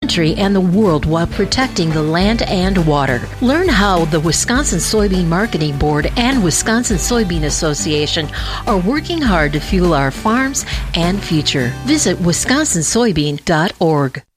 country and the world while protecting the land and water. Learn how the Wisconsin Soybean Marketing Board and Wisconsin Soybean Association are working hard to fuel our farms and future. Visit wisconsinsoybean.org.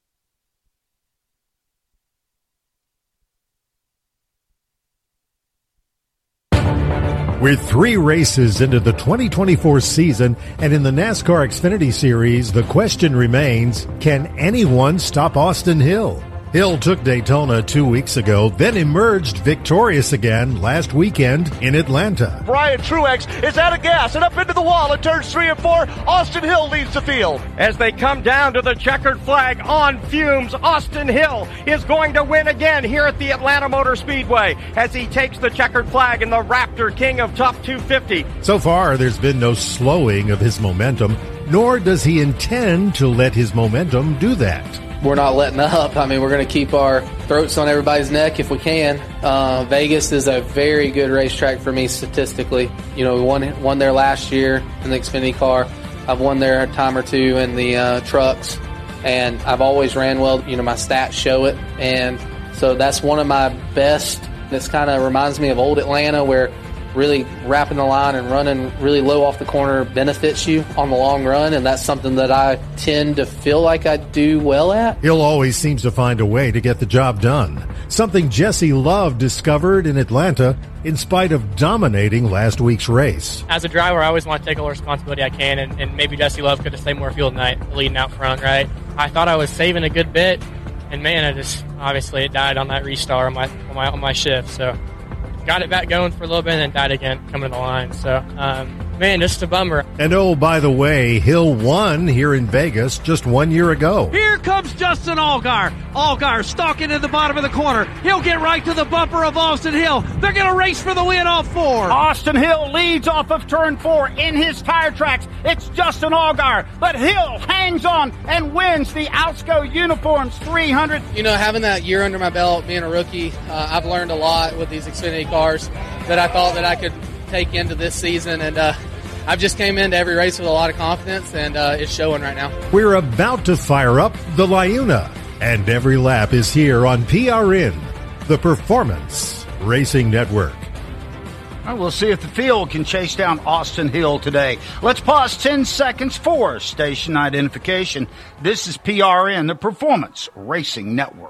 We're 3 races into the 2024 season, and in the NASCAR Xfinity Series, the question remains, can anyone stop Austin Hill? Hill took Daytona 2 weeks ago, then emerged victorious again last weekend in Atlanta. Brian Truex is out of gas and up into the wall at turns 3 and 4. Austin Hill leads the field. As they come down to the checkered flag on fumes, Austin Hill is going to win again here at the Atlanta Motor Speedway as he takes the checkered flag in the Raptor King of Top 250. So far, there's been no slowing of his momentum, nor does he intend to let his momentum do that. We're not letting up. I mean, we're going to keep our throats on everybody's neck if we can. Vegas is a very good racetrack for me statistically. You know, we won there last year in the Xfinity car. I've won there a time or two in the trucks, and I've always ran well. You know, my stats show it, and so that's one of my best. This kind of reminds me of old Atlanta, where really wrapping the line and running really low off the corner benefits you on the long run, and that's something that I tend to feel like I do well at. Hill always seems to find a way to get the job done, something Jesse Love discovered in Atlanta in spite of dominating last week's race. As a driver, I always want to take all the responsibility I can, and maybe Jesse Love could have stayed more field tonight, leading out front, right? I thought I was saving a good bit, and man, obviously it died on that restart on my shift, so got it back going for a little bit and then died again coming to the line. So, man, just a bummer. And oh, by the way, Hill won here in Vegas just 1 year ago. Here comes Justin Allgaier. Allgaier stalking in the bottom of the corner. He'll get right to the bumper of Austin Hill. They're going to race for the win off 4. Austin Hill leads off of turn 4 in his tire tracks. It's Justin Allgaier, but Hill hangs on and wins the Alsco Uniforms 300. You know, having that year under my belt, being a rookie, I've learned a lot with these Xfinity cars that I thought that I could take into this season, and I've just came into every race with a lot of confidence, and it's showing right now. We're about to fire up the LiUNA, and every lap is here on PRN, the Performance Racing Network. Well, we'll see if the field can chase down Austin Hill today. Let's pause 10 seconds for station identification. This is PRN, the Performance Racing Network.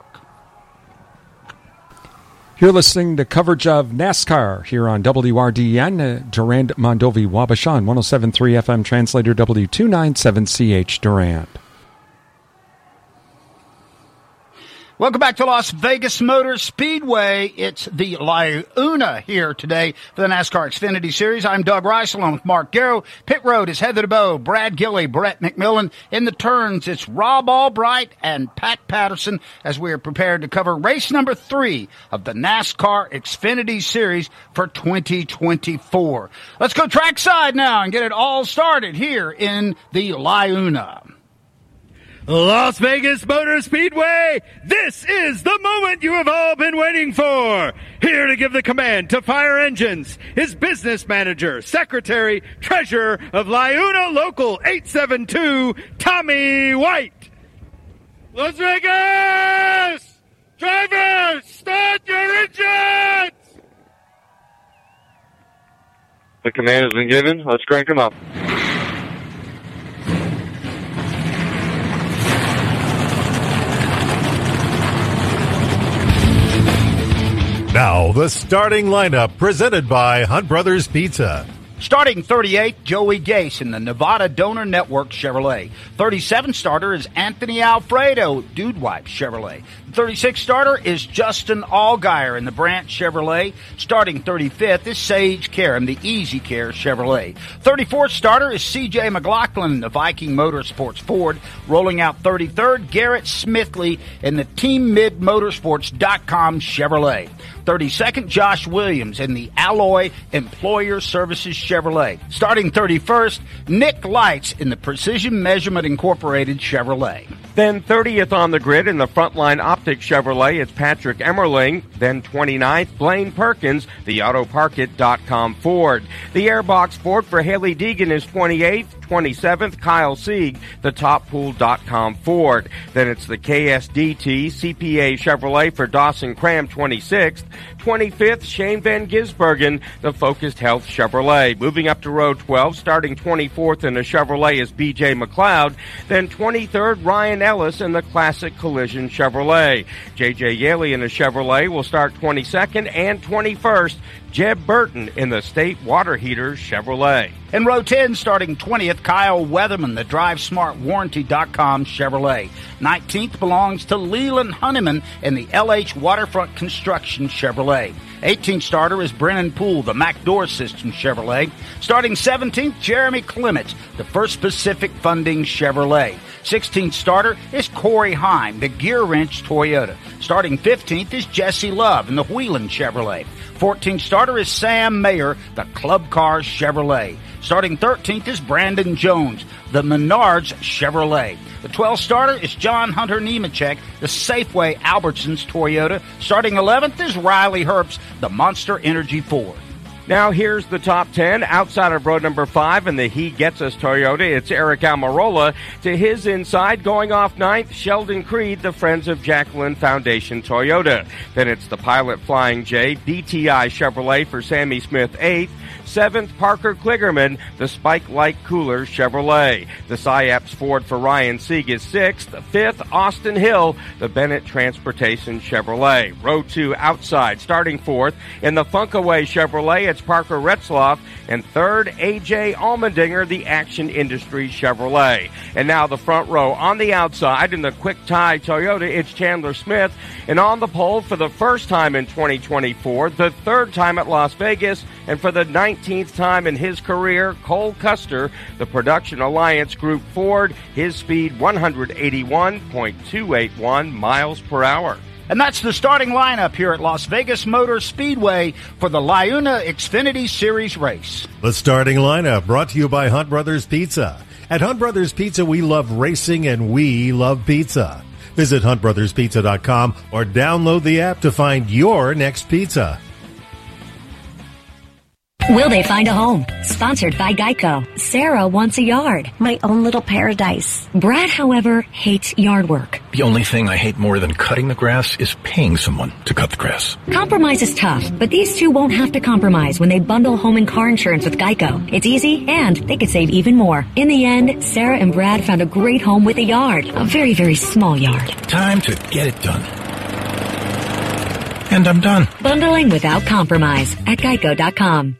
You're listening to coverage of NASCAR here on WRDN, Durand, Mondovi, Wabashan, 107.3 FM translator W297CH Durand. Welcome back to Las Vegas Motor Speedway. It's the LiUNA here today for the NASCAR Xfinity Series. I'm Doug Rice along with Mark Garrow. Pit road is Heather DeBow, Brad Gilley, Brett McMillan. In the turns, it's Rob Albright and Pat Patterson as we are prepared to cover race number 3 of the NASCAR Xfinity Series for 2024. Let's go trackside now and get it all started here in the LiUNA. Las Vegas Motor Speedway, this is the moment you have all been waiting for. Here to give the command to fire engines is business manager, secretary, treasurer of LiUNA Local 872, Tommy White. Las Vegas! Drivers, start your engines! The command has been given. Let's crank them up. Now, the starting lineup presented by Hunt Brothers Pizza. Starting 38, Joey Gase in the Nevada Donor Network Chevrolet. 37 starter is Anthony Alfredo, Dude Wipe Chevrolet. 36 starter is Justin Allgaier in the Branch Chevrolet. Starting 35th is Sage Karam, the Easy Care Chevrolet. 34th starter is C.J. McLaughlin in the Viking Motorsports Ford. Rolling out 33rd, Garrett Smithley in the Team Mid Motorsports.com Chevrolet. 32nd, Josh Williams in the Alloy Employer Services Chevrolet. Starting 31st, Nick Lights in the Precision Measurement Incorporated Chevrolet. Then 30th on the grid in the Frontline Optics Chevrolet, it's Patrick Emmerling. Then 29th, Blaine Perkins, the AutoParkit.com Ford. The Airbox Ford for Haley Deegan is 28th. 27th, Kyle Sieg, the TopPool.com Ford. Then it's the KSDT CPA Chevrolet for Dawson Cram 26th. 25th, Shane Van Gisbergen, the Focused Health Chevrolet. Moving up to row 12, starting 24th in the Chevrolet is B.J. McLeod. Then 23rd, Ryan Ellis in the Classic Collision Chevrolet. J.J. Yaley in the Chevrolet will start 22nd, and 21st, Jeb Burton in the State Water Heaters Chevrolet. In row 10, starting 20th, Kyle Weatherman, the DriveSmartWarranty.com Chevrolet. 19th belongs to Leland Honeyman in the LH Waterfront Construction Chevrolet. 18th starter is Brennan Poole, the MacDoor System Chevrolet. Starting 17th, Jeremy Clements, the First Pacific Funding Chevrolet. 16th starter is Corey Heim, the Gear Wrench Toyota. Starting 15th is Jesse Love in the Wheelan Chevrolet. 14th starter is Sam Mayer, the Club Cars Chevrolet. Starting 13th is Brandon Jones, the Menards Chevrolet. The 12th starter is John Hunter Nemechek, the Safeway Albertsons Toyota. Starting 11th is Riley Herbst, the Monster Energy Ford. Now here's the top 10. Outside of row number 5 in the He Gets Us Toyota, it's Eric Almirola. To his inside, going off 9th, Sheldon Creed, the Friends of Jacqueline Foundation Toyota. Then it's the Pilot Flying J, BTI Chevrolet for Sammy Smith 8th. 7th, Parker Kligerman, the Spike Light Cooler Chevrolet. The SciAps Ford for Ryan Sieg is 6th. 5th, Austin Hill, the Bennett Transportation Chevrolet. Row 2 outside, starting 4th. In the Funkaway Chevrolet, it's Parker Retzloff. And 3rd, A.J. Allmendinger, the Action Industries Chevrolet. And now the front row on the outside in the Quick Tie Toyota, it's Chandler Smith. And on the pole for the first time in 2024, the third time at Las Vegas, and for the 19th time in his career, Cole Custer, the Production Alliance Group Ford, his speed 181.281 miles per hour. And that's the starting lineup here at Las Vegas Motor Speedway for the LiUNA Xfinity Series race. The starting lineup brought to you by Hunt Brothers Pizza. At Hunt Brothers Pizza, we love racing and we love pizza. Visit huntbrotherspizza.com or download the app to find your next pizza. Will they find a home? Sponsored by Geico. Sarah wants a yard. My own little paradise. Brad, however, hates yard work. The only thing I hate more than cutting the grass is paying someone to cut the grass. Compromise is tough, but these two won't have to compromise when they bundle home and car insurance with Geico. It's easy, and they could save even more. In the end, Sarah and Brad found a great home with a yard. A very, very small yard. Time to get it done. And I'm done. Bundling without compromise at Geico.com.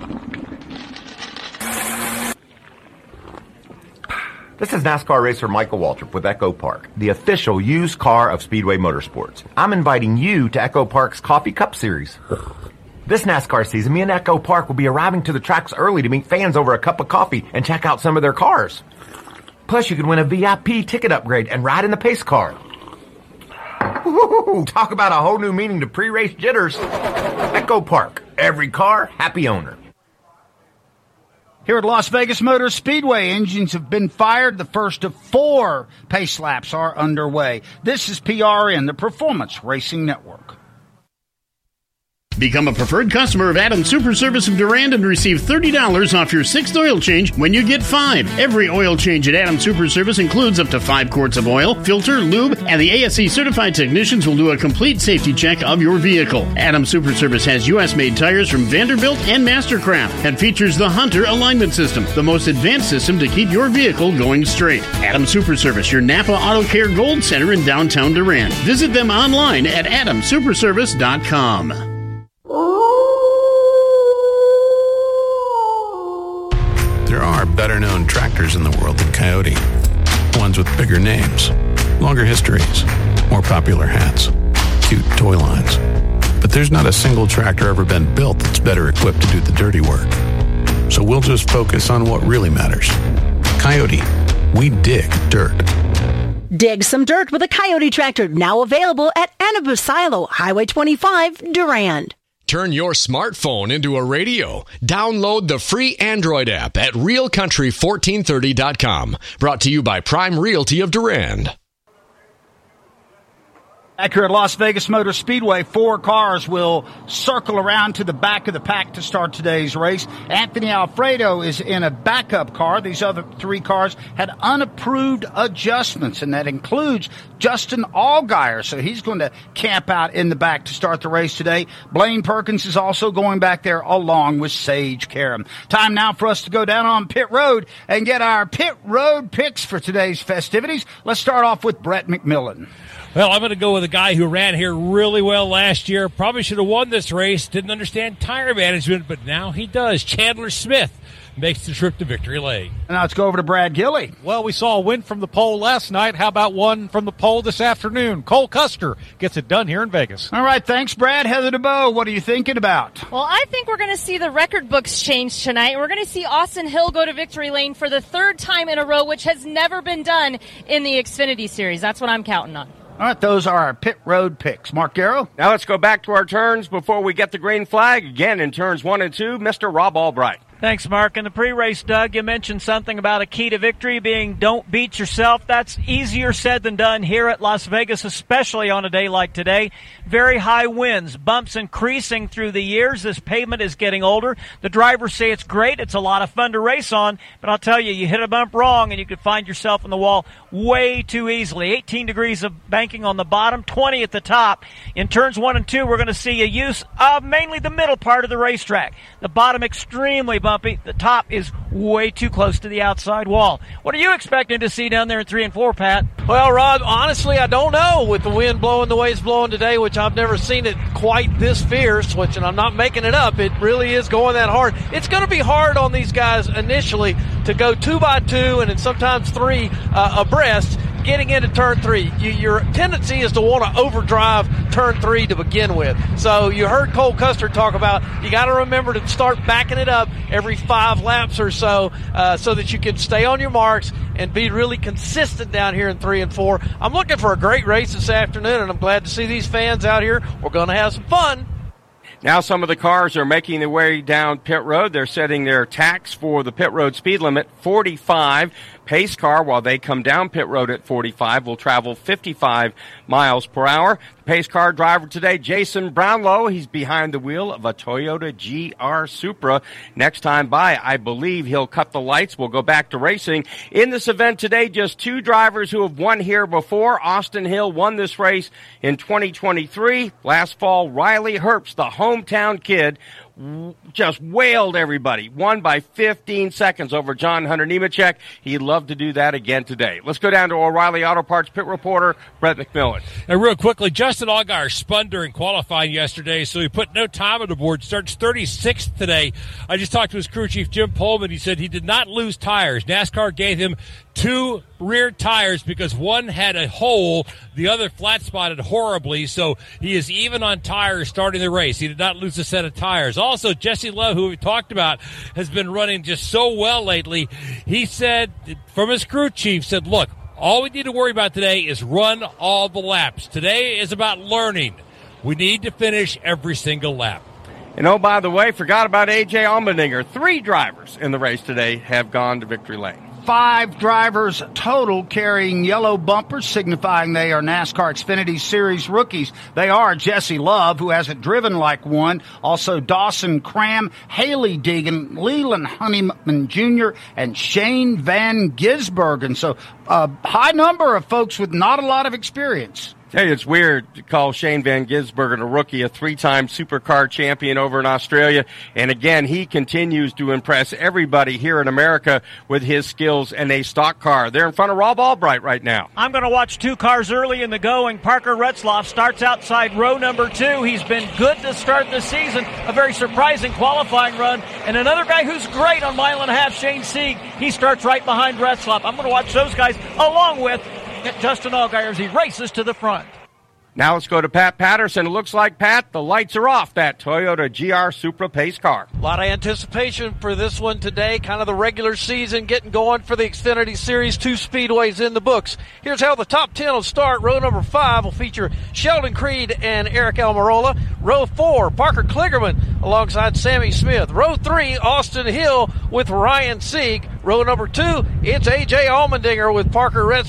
This is NASCAR racer Michael Waltrip with Echo Park, the official used car of Speedway Motorsports. I'm inviting you to Echo Park's Coffee Cup Series. This NASCAR season, me and Echo Park will be arriving to the tracks early to meet fans over a cup of coffee and check out some of their cars. Plus, you can win a VIP ticket upgrade and ride in the pace car. Woo-hoo-hoo. Talk about a whole new meaning to pre-race jitters. Echo Park, every car, happy owner. Here at Las Vegas Motor Speedway, engines have been fired. The first of 4 pace laps are underway. This is PRN, the Performance Racing Network. Become a preferred customer of Adams Super Service of Durand and receive $30 off your 6th oil change when you get 5. Every oil change at Adams Super Service includes up to 5 quarts of oil, filter, lube, and the ASE certified technicians will do a complete safety check of your vehicle. Adams Super Service has U.S.-made tires from Vanderbilt and Mastercraft and features the Hunter Alignment System, the most advanced system to keep your vehicle going straight. Adams Super Service, your Napa Auto Care Gold Center in downtown Durand. Visit them online at adamsuperservice.com. There are better-known tractors in the world than Coyote. Ones with bigger names, longer histories, more popular hats, cute toy lines. But there's not a single tractor ever been built that's better equipped to do the dirty work. So we'll just focus on what really matters. Coyote, we dig dirt. Dig some dirt with a Coyote tractor, now available at Anabu Silo, Highway 25, Durand. Turn your smartphone into a radio. Download the free Android app at realcountry1430.com. Brought to you by Prime Realty of Durand. Back here at Las Vegas Motor Speedway, 4 cars will circle around to the back of the pack to start today's race. Anthony Alfredo is in a backup car. These other 3 cars had unapproved adjustments, and that includes Justin Allgaier, so he's going to camp out in the back to start the race today. Blaine Perkins is also going back there along with Sage Karam. Time now for us to go down on pit road and get our pit road picks for today's festivities. Let's start off with Brett McMillan. Well, I'm going to go with a guy who ran here really well last year. Probably should have won this race. Didn't understand tire management, but now he does. Chandler Smith makes the trip to victory lane. And now let's go over to Brad Gilley. Well, we saw a win from the pole last night. How about one from the pole this afternoon? Cole Custer gets it done here in Vegas. All right, thanks, Brad. Heather DeBow, what are you thinking about? Well, I think we're going to see the record books change tonight. We're going to see Austin Hill go to victory lane for the 3rd time in a row, which has never been done in the Xfinity Series. That's what I'm counting on. All right, those are our pit road picks. Mark Garrow? Now let's go back to our turns before we get the green flag. Again, in turns 1 and 2, Mr. Rob Albright. Thanks, Mark. In the pre-race, Doug, you mentioned something about a key to victory being don't beat yourself. That's easier said than done here at Las Vegas, especially on a day like today. Very high winds, bumps increasing through the years. This pavement is getting older. The drivers say it's great. It's a lot of fun to race on. But I'll tell you, you hit a bump wrong and you could find yourself in the wall way too easily. 18 degrees of banking on the bottom, 20 at the top. In turns 1 and 2, we're going to see a use of mainly the middle part of the racetrack. The bottom extremely bumpy. The top is way too close to the outside wall. What are you expecting to see down there in 3 and 4, Pat? Well, Rod, honestly, I don't know. With the wind blowing the way it's blowing today, which I've never seen it quite this fierce, which, and I'm not making it up, it really is going that hard. It's going to be hard on these guys initially to go 2 by 2 and then sometimes 3 abreast. Getting into turn 3, your tendency is to want to overdrive turn 3 to begin with. So you heard Cole Custer talk about you got to remember to start backing it up every 5 laps or so that you can stay on your marks and be really consistent down here in 3 and 4. I'm looking for a great race this afternoon, and I'm glad to see these fans out here. We're going to have some fun. Now some of the cars are making their way down pit road. They're setting their tacks for the pit road speed limit, 45. Pace car, while they come down pit road at 45, will travel 55 miles per hour. The pace car driver today, Jason Brownlow. He's behind the wheel of a Toyota GR Supra. Next time by, I believe he'll cut the lights. We'll go back to racing. In this event today, just 2 drivers who have won here before. Austin Hill won this race in 2023. Last fall, Riley Herbst, the hometown kid, just wailed everybody. Won by 15 seconds over John Hunter Nemechek. He'd love to do that again today. Let's go down to O'Reilly Auto Parts pit reporter Brett McMillan. And real quickly, Justin Allgaier spun during qualifying yesterday, so he put no time on the board. Starts 36th today. I just talked to his crew chief, Jim Pullman. He said he did not lose tires. NASCAR gave him 2 rear tires because one had a hole, the other flat spotted horribly, so he is even on tires starting the race. He did not lose a set of tires. Also, Jesse Love, who we talked about, has been running just so well lately. He said, from his crew chief, said, look, all we need to worry about today is run all the laps. Today is about learning. We need to finish every single lap. And oh, by the way, forgot about A.J. Allmendinger. 3 drivers in the race today have gone to victory lane. 5 drivers total carrying yellow bumpers, signifying they are NASCAR Xfinity Series rookies. They are Jesse Love, who hasn't driven like one, also Dawson Cram, Haley Deegan, Leland Honeyman Jr., and Shane Van Gisbergen. So a high number of folks with not a lot of experience. Tell you, it's weird to call Shane Van Gisbergen a rookie, a 3-time supercar champion over in Australia. And again, he continues to impress everybody here in America with his skills and a stock car. They're in front of Rob Albright right now. I'm going to watch 2 cars early in the going. Parker Retzlaff starts outside row number 2. He's been good to start the season. A very surprising qualifying run. And another guy who's great on 1.5 miles, Shane Sieg. He starts right behind Retzlaff. I'm going to watch those guys along with Justin Allgaier as he races to the front. Now let's go to Pat Patterson. It looks like, Pat, the lights are off that Toyota GR Supra pace car. A lot of anticipation for this one today. Kind of the regular season getting going for the Xfinity Series. 2 speedways in the books. Here's how the top 10 will start. Row number 5 will feature Sheldon Creed and Eric Almirola. Row 4, Parker Kligerman alongside Sammy Smith. Row 3, Austin Hill with Ryan Sieg. Row number 2, it's A.J. Allmendinger with Parker Retzlaff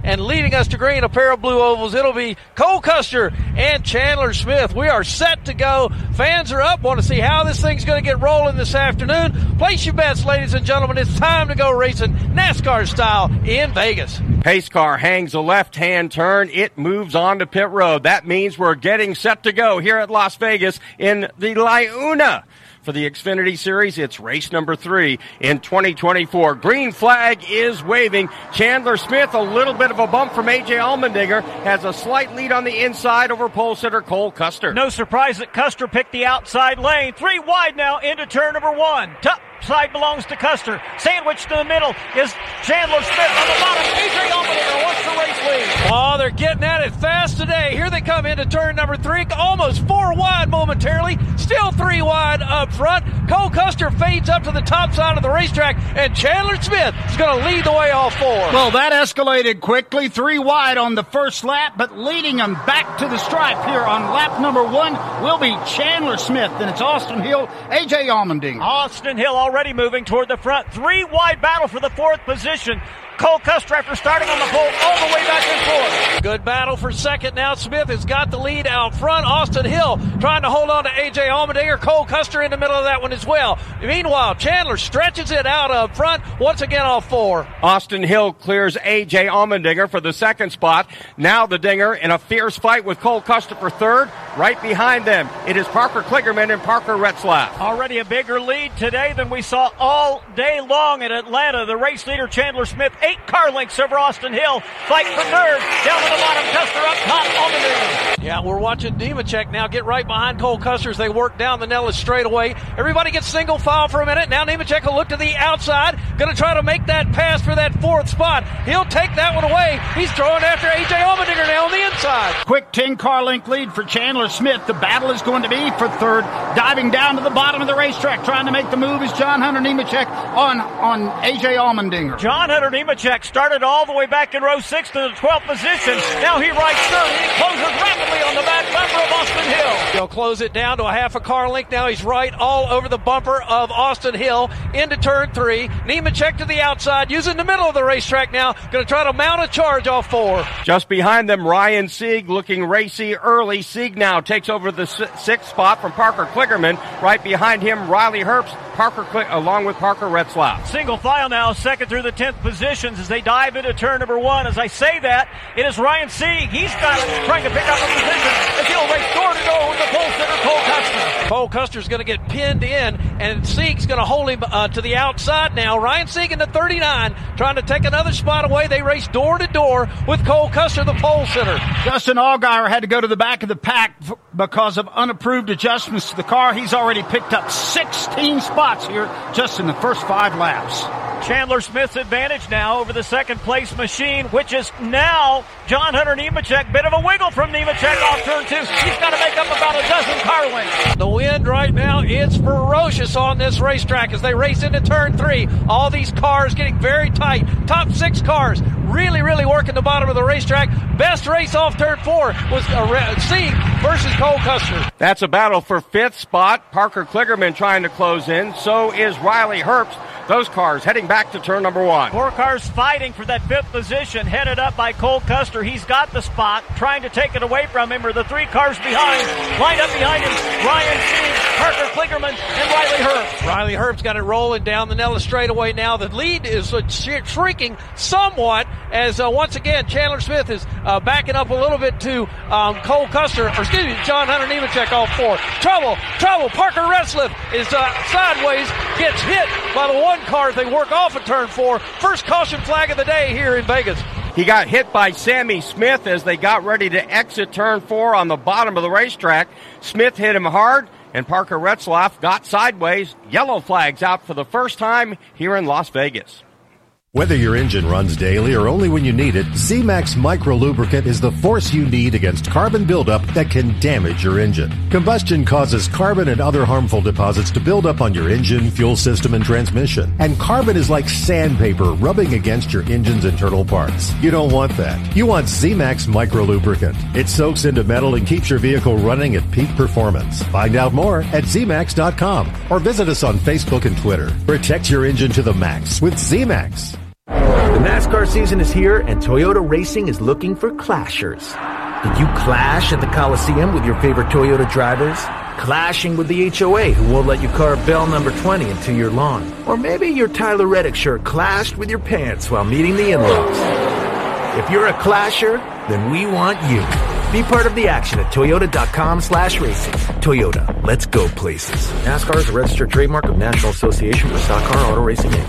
And leading us to green, a pair of blue ovals, it'll be Cole Custer and Chandler Smith. We are set to go. Fans are up. Want to see how this thing's going to get rolling this afternoon. Place your bets, ladies and gentlemen. It's time to go racing NASCAR style in Vegas. Pace car hangs a left-hand turn. It moves on to pit road. That means we're getting set to go here at Las Vegas in the Laguna. For the Xfinity Series, it's race number 3 in 2024. Green flag is waving. Chandler Smith, a little bit of a bump from A.J. Allmendinger, has a slight lead on the inside over pole sitter Cole Custer. No surprise that Custer picked the outside lane. 3 wide now into turn number 1. Top side belongs to Custer. Sandwiched in the middle is Chandler Smith on the bottom. A.J. Allmendinger wants the race lead. Oh, they're getting at it fast today. Here they come into turn number 3. Almost 4 wide momentarily. Still 3 wide up front. Cole Custer fades up to the top side of the racetrack, and Chandler Smith is going to lead the way all 4. Well, that escalated quickly. 3 wide on the first lap, but leading them back to the stripe here on lap number 1 will be Chandler Smith. Then it's Austin Hill, A.J. Allmendinger. Austin Hill already moving toward the front. 3 wide battle for the 4th position. Cole Custer, after starting on the pole, all the way back and forth. Good battle for second now. Smith has got the lead out front. Austin Hill trying to hold on to A.J. Allmendinger. Cole Custer in the middle of that one as well. Meanwhile, Chandler stretches it out up front. Once again, all 4. Austin Hill clears A.J. Allmendinger for the 2nd spot. Now the Dinger in a fierce fight with Cole Custer for 3rd. Right behind them, it is Parker Kligerman and Parker Retzlaff. Already a bigger lead today than we saw all day long at Atlanta. The race leader, Chandler Smith, 8 car lengths over Austin Hill. Fight for 3rd. Down to the bottom, Custer up top, Allmendinger. Yeah, we're watching Nemechek now get right behind Cole Custer as they work down the Nellis straightaway. Everybody gets single file for a minute. Now Nemechek will look to the outside. Going to try to make that pass for that 4th spot. He'll take that one away. He's throwing after A.J. Allmendinger now on the inside. Quick 10-car length lead for Chandler Smith. The battle is going to be for 3rd. Diving down to the bottom of the racetrack, trying to make the move is John Hunter Nemechek on A.J. Allmendinger. John Hunter Nemechek started all the way back in row 6 to the 12th position. Now he rides third. He closes rapidly on the back bumper of Austin Hill. He'll close it down to a half a car length. Now he's right all over the bumper of Austin Hill into turn 3. Nemechek to the outside, using the middle of the racetrack now. Going to try to mount a charge off 4. Just behind them, Ryan Sieg looking racy early. Sieg now takes over the 6th spot from Parker Kligerman. Right behind him, Riley Herbst, along with Parker Retzlaff. Single file now, 2nd through the 10th positions as they dive into turn number 1. As I say that, it is Ryan Sieg. He's trying to pick up a position as he'll race door to door with the pole sitter Cole Custer. Cole Custer's going to get pinned in, and Sieg's going to hold him to the outside now. Ryan Sieg in the 39, trying to take another spot away. They race door to door with Cole Custer, the pole sitter. Justin Allgaier had to go to the back of the pack because of unapproved adjustments to the car. He's already picked up 16 spots here just in the first 5 laps. Chandler Smith's advantage now over the 2nd place machine, which is now John Hunter Nemechek. Bit of a wiggle from Nemechek off turn 2. He's got to make up about a dozen car lengths. The wind right now, it's ferocious on this racetrack as they race into turn 3. All these cars getting very tight. Top 6 cars really working the bottom of the racetrack. Best race off turn 4 was Sieg versus Cole Custer. That's a battle for 5th spot. Parker Kligerman trying to close in. So is Riley Herbst. Those cars heading back to turn number 1. 4 cars fighting for that 5th position, headed up by Cole Custer. He's got the spot. Trying to take it away from him are the 3 cars behind. Lined up behind him, Ryan Sieg, Parker Kligerman, and Riley Herbst. Riley Herbst got it rolling down the Nellis straightaway now. The lead is shrinking somewhat as once again Chandler Smith is backing up a little bit to Cole Custer, or excuse me, John Hunter Nemechek, all 4. Trouble. Parker Retzlaff is sideways, gets hit by the 1 car as they work off of turn 4. First caution flag of the day here in Vegas. He got hit by Sammy Smith as they got ready to exit turn 4 on the bottom of the racetrack. Smith hit him hard, and Parker Retzlaff got sideways. Yellow flags out for the first time here in Las Vegas. Whether your engine runs daily or only when you need it, Z-Max Micro Lubricant is the force you need against carbon buildup that can damage your engine. Combustion causes carbon and other harmful deposits to build up on your engine, fuel system, and transmission. And carbon is like sandpaper rubbing against your engine's internal parts. You don't want that. You want Z-Max Micro Lubricant. It soaks into metal and keeps your vehicle running at peak performance. Find out more at ZMax.com or visit us on Facebook and Twitter. Protect your engine to the max with Z-Max. The NASCAR season is here, and Toyota Racing is looking for clashers. Did you clash at the Coliseum with your favorite Toyota drivers? Clashing with the HOA who won't let you carve bell number 20 into your lawn? Or maybe your Tyler Reddick shirt clashed with your pants while meeting the in-laws? If you're a clasher, then we want you. Be part of the action at toyota.com/racing. Toyota, let's go places. NASCAR is a registered trademark of National Association for Stock Car Auto Racing, Inc.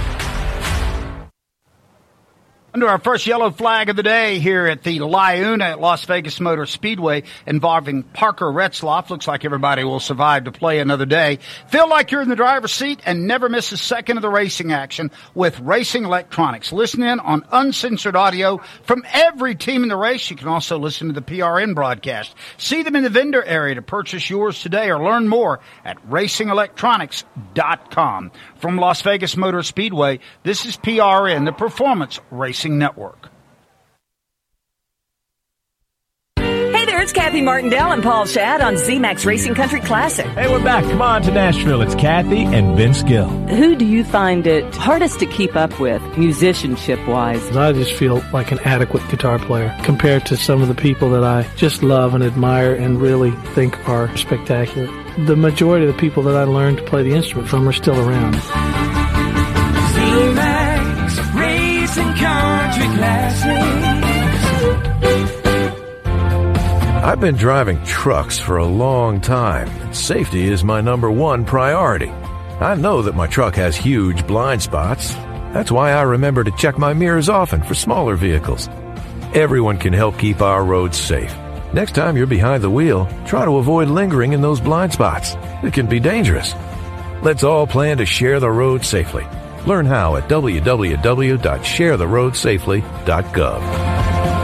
Under our first yellow flag of the day here at the Laguna at Las Vegas Motor Speedway involving Parker Retzlaff. Looks like everybody will survive to play another day. Feel like you're in the driver's seat and never miss a second of the racing action with Racing Electronics. Listen in on uncensored audio from every team in the race. You can also listen to the PRN broadcast. See them in the vendor area to purchase yours today or learn more at racingelectronics.com. From Las Vegas Motor Speedway, this is PRN, the Performance Racing Network. Hey there, it's Kathy Martindale and Paul Shadd on ZMAX Racing Country Classic. Hey, we're back. Come on to Nashville. It's Kathy and Vince Gill. Who do you find it hardest to keep up with, musicianship-wise? I just feel like an adequate guitar player compared to some of the people that I just love and admire and really think are spectacular. The majority of the people that I learned to play the instrument from are still around. ZMAX Racing Country Classics. I've been driving trucks for a long time. Safety is my number one priority. I know that my truck has huge blind spots. That's why I remember to check my mirrors often for smaller vehicles. Everyone can help keep our roads safe. Next time you're behind the wheel, try to avoid lingering in those blind spots. It can be dangerous. Let's all plan to share the road safely. Learn how at www.sharetheroadsafely.gov.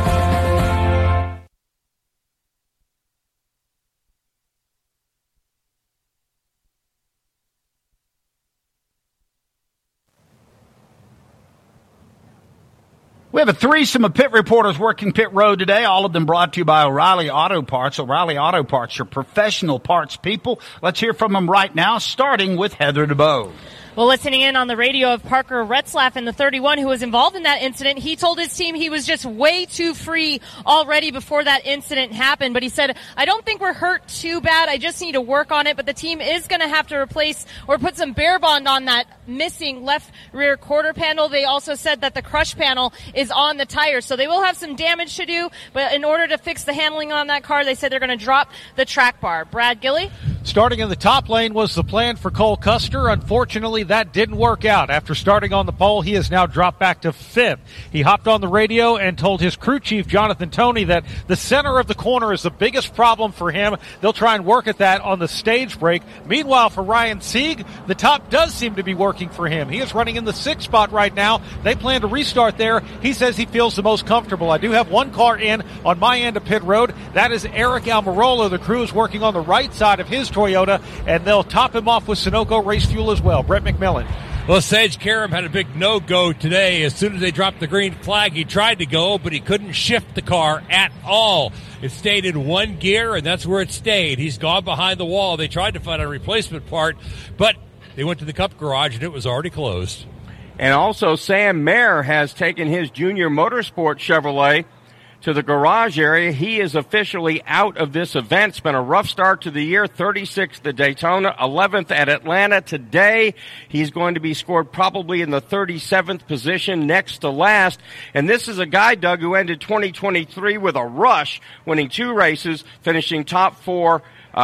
We have a threesome of pit reporters working pit road today, all of them brought to you by O'Reilly Auto Parts. O'Reilly Auto Parts, your professional parts people. Let's hear from them right now, starting with Heather DeBow. Well, listening in on the radio of Parker Retzlaff in the 31 who was involved in that incident, he told his team he was just way too free already before that incident happened. But he said, I don't think we're hurt too bad. I just need to work on it. But the team is going to have to replace or put some Bear Bond on that missing left rear quarter panel. They also said that the crush panel is on the tire. So they will have some damage to do. But in order to fix the handling on that car, they said they're going to drop the track bar. Brad Gilly? Starting in the top lane was the plan for Cole Custer. Unfortunately, that didn't work out. After starting on the pole, he has now dropped back to fifth. He hopped on the radio and told his crew chief, Jonathan Toney, that the center of the corner is the biggest problem for him. They'll try and work at that on the stage break. Meanwhile, for Ryan Sieg, the top does seem to be working for him. He is running in the sixth spot right now. They plan to restart there. He says he feels the most comfortable. I do have one car in on my end of pit road. That is Eric Almirola. The crew is working on the right side of his Toyota, and they'll top him off with Sunoco race fuel as well. Brett McMillan. Well, Sage Karam had a big no-go today. As soon as they dropped the green flag, he tried to go, but he couldn't shift the car at all. It stayed in one gear, and that's where it stayed. He's gone behind the wall. They tried to find a replacement part, but they went to the Cup Garage, and it was already closed. And also, Sam Mayer has taken his Junior Motorsport Chevrolet to the garage area. He is officially out of this event. It's been a rough start to the year. 36th at Daytona, 11th at Atlanta. Today, he's going to be scored probably in the 37th position, next to last. And this is a guy, Doug, who ended 2023 with a rush, winning 2 races, finishing top 5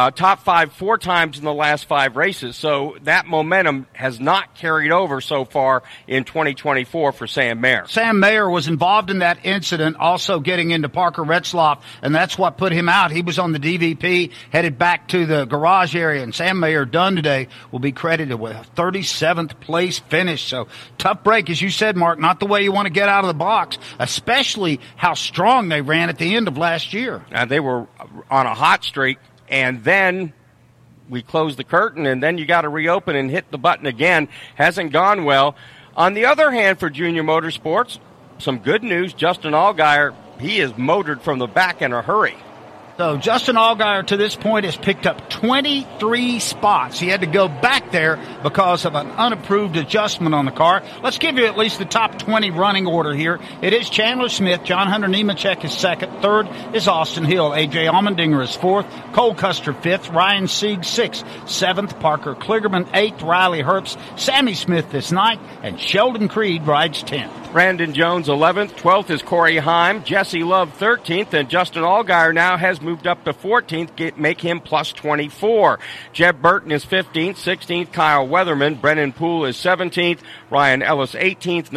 4 times in the last 5 races. So that momentum has not carried over so far in 2024 for Sam Mayer. Sam Mayer was involved in that incident, also getting into Parker Retzlaff, and that's what put him out. He was on the DVP, headed back to the garage area, and Sam Mayer, done today, will be credited with a 37th place finish. So tough break, as you said, Mark, not the way you want to get out of the box, especially how strong they ran at the end of last year. They were on a hot streak. And then we close the curtain, and then you got to reopen and hit the button again. Hasn't gone well. On the other hand, for Junior Motorsports, some good news. Justin Allgaier, he is motored from the back in a hurry. So Justin Allgaier to this point has picked up 23 spots. He had to go back there because of an unapproved adjustment on the car. Let's give you at least the top 20 running order here. It is Chandler Smith. John Hunter Nemechek is second. Third is Austin Hill. A.J. Allmendinger is fourth. Cole Custer fifth. Ryan Sieg sixth. Seventh, Parker Kligerman eighth. Riley Herbst. Sammy Smith is ninth. And Sheldon Creed rides 10th. Brandon Jones 11th. 12th is Corey Heim. Jesse Love 13th. And Justin Allgaier now has moved up to 14th, make him plus 24. Jeb Burton is 15th. 16th, Kyle Weatherman. Brennan Poole is 17th. Ryan Ellis 18th.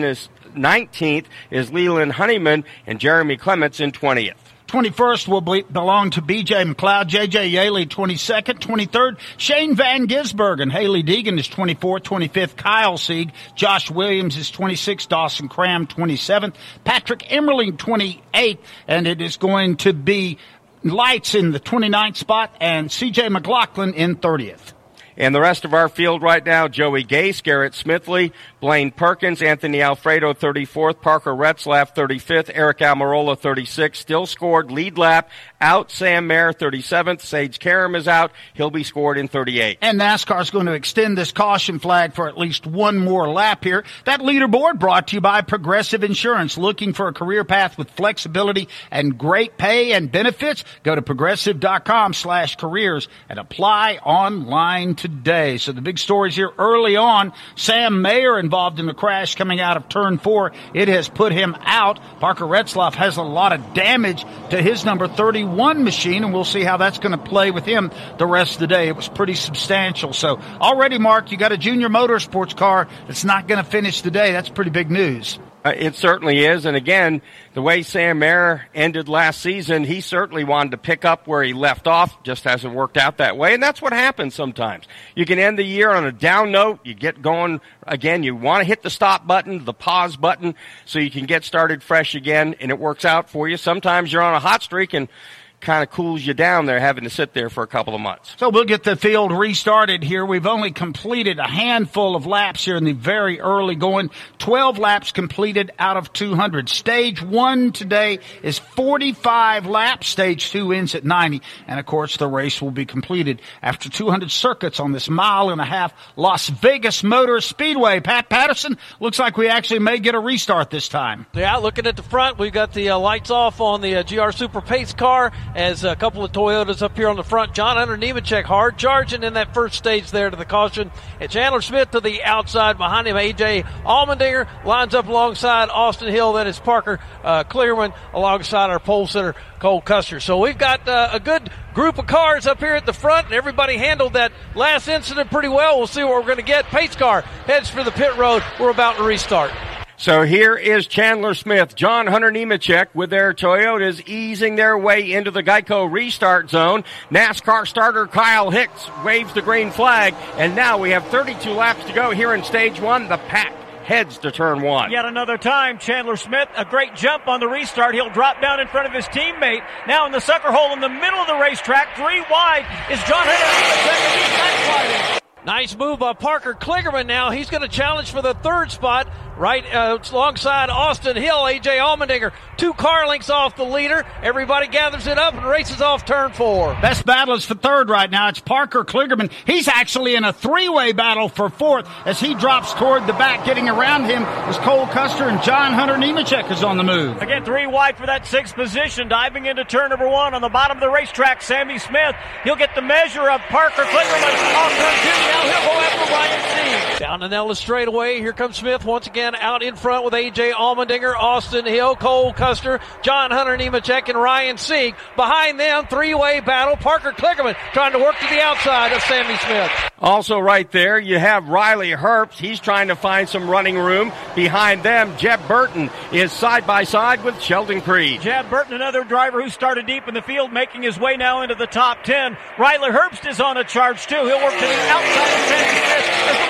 19th is Leland Honeyman. And Jeremy Clements in 20th. 21st will belong to B.J. McLeod. J.J. Yaley, 22nd. 23rd, Shane Van Gisbergen. Haley Deegan is 24th. 25th, Kyle Sieg. Josh Williams is 26th. Dawson Cram, 27th. Patrick Emmerling, 28th. And it is going to be Lights in the 29th spot and C.J. McLaughlin in 30th. And the rest of our field right now, Joey Gase, Garrett Smithley, Blaine Perkins, Anthony Alfredo, 34th, Parker Retzlaff, 35th, Eric Almirola, 36th, still scored, lead lap, out, Sam Mayer, 37th, Sage Karam is out, he'll be scored in 38th. And NASCAR's going to extend this caution flag for at least one more lap here. That leaderboard brought to you by Progressive Insurance. Looking for a career path with flexibility and great pay and benefits? Go to progressive.com/careers and apply online today. So the big stories here early on, Sam Mayer involved in the crash coming out of turn 4. It has put him out. Parker Retzlaff has a lot of damage to his number 31 machine, and we'll see how that's going to play with him the rest of the day. It was pretty substantial. So already, Mark, you got a junior motorsports car that's not going to finish the day. That's pretty big news. It certainly is. And again, the way Sam Mayer ended last season, he certainly wanted to pick up where he left off. Just hasn't worked out that way. And that's what happens sometimes. You can end the year on a down note. You get going again. You want to hit the stop button, the pause button, so you can get started fresh again, and it works out for you. Sometimes you're on a hot streak and kind of cools you down there having to sit there for a couple of months. So we'll get the field restarted here. We've only completed a handful of laps here in the very early going. 12 laps completed out of 200. Stage 1 today is 45 laps. Stage 2 ends at 90. And, of course, the race will be completed after 200 circuits on this mile-and-a-half Las Vegas Motor Speedway. Pat Patterson, looks like we actually may get a restart this time. Yeah, looking at the front, we've got the lights off on the GR Super Pace car. As a couple of Toyotas up here on the front. John Hunter Nemechek hard charging in that first stage there to the caution. And Chandler Smith to the outside. Behind him, A.J. Allmendinger lines up alongside Austin Hill. Then it's Parker Kligerman alongside our pole sitter, Cole Custer. So we've got a good group of cars up here at the front, and everybody handled that last incident pretty well. We'll see what we're going to get. Pace car heads for the pit road. We're about to restart. So here is Chandler Smith, John Hunter Nemechek with their Toyotas easing their way into the Geico restart zone. NASCAR starter Kyle Hicks waves the green flag, and now we have 32 laps to go here in stage 1. The pack heads to turn 1. Yet another time, Chandler Smith, a great jump on the restart. He'll drop down in front of his teammate. Now in the sucker hole in the middle of the racetrack, 3 wide, is John Hunter Nemechek. Nice move by Parker Kligerman now. He's going to challenge for the third spot right alongside Austin Hill, A.J. Allmendinger. 2 car lengths off the leader. Everybody gathers it up and races off turn 4. Best battle is for third right now. It's Parker Kligerman. He's actually in a 3-way battle for fourth as he drops toward the back. Getting around him is Cole Custer, and John Hunter Nemechek is on the move. Again, 3 wide for that 6th position. Diving into turn number 1 on the bottom of the racetrack, Sammy Smith. He'll get the measure of Parker Kligerman off turn 2. Now he'll go after Ryan Sieg. Down and Ellis straightaway. Here comes Smith once again out in front with A.J. Allmendinger, Austin Hill, Cole Custer, John Hunter Nemechek, and Ryan Sieg. Behind them, 3-way battle. Parker Kligerman trying to work to the outside of Sammy Smith. Also right there, you have Riley Herbst. He's trying to find some running room. Behind them, Jeb Burton is side by side with Sheldon Creed. Jeb Burton, another driver who started deep in the field, making his way now into the top 10. Riley Herbst is on a charge too. He'll work to the outside of Sammy Smith as the leaders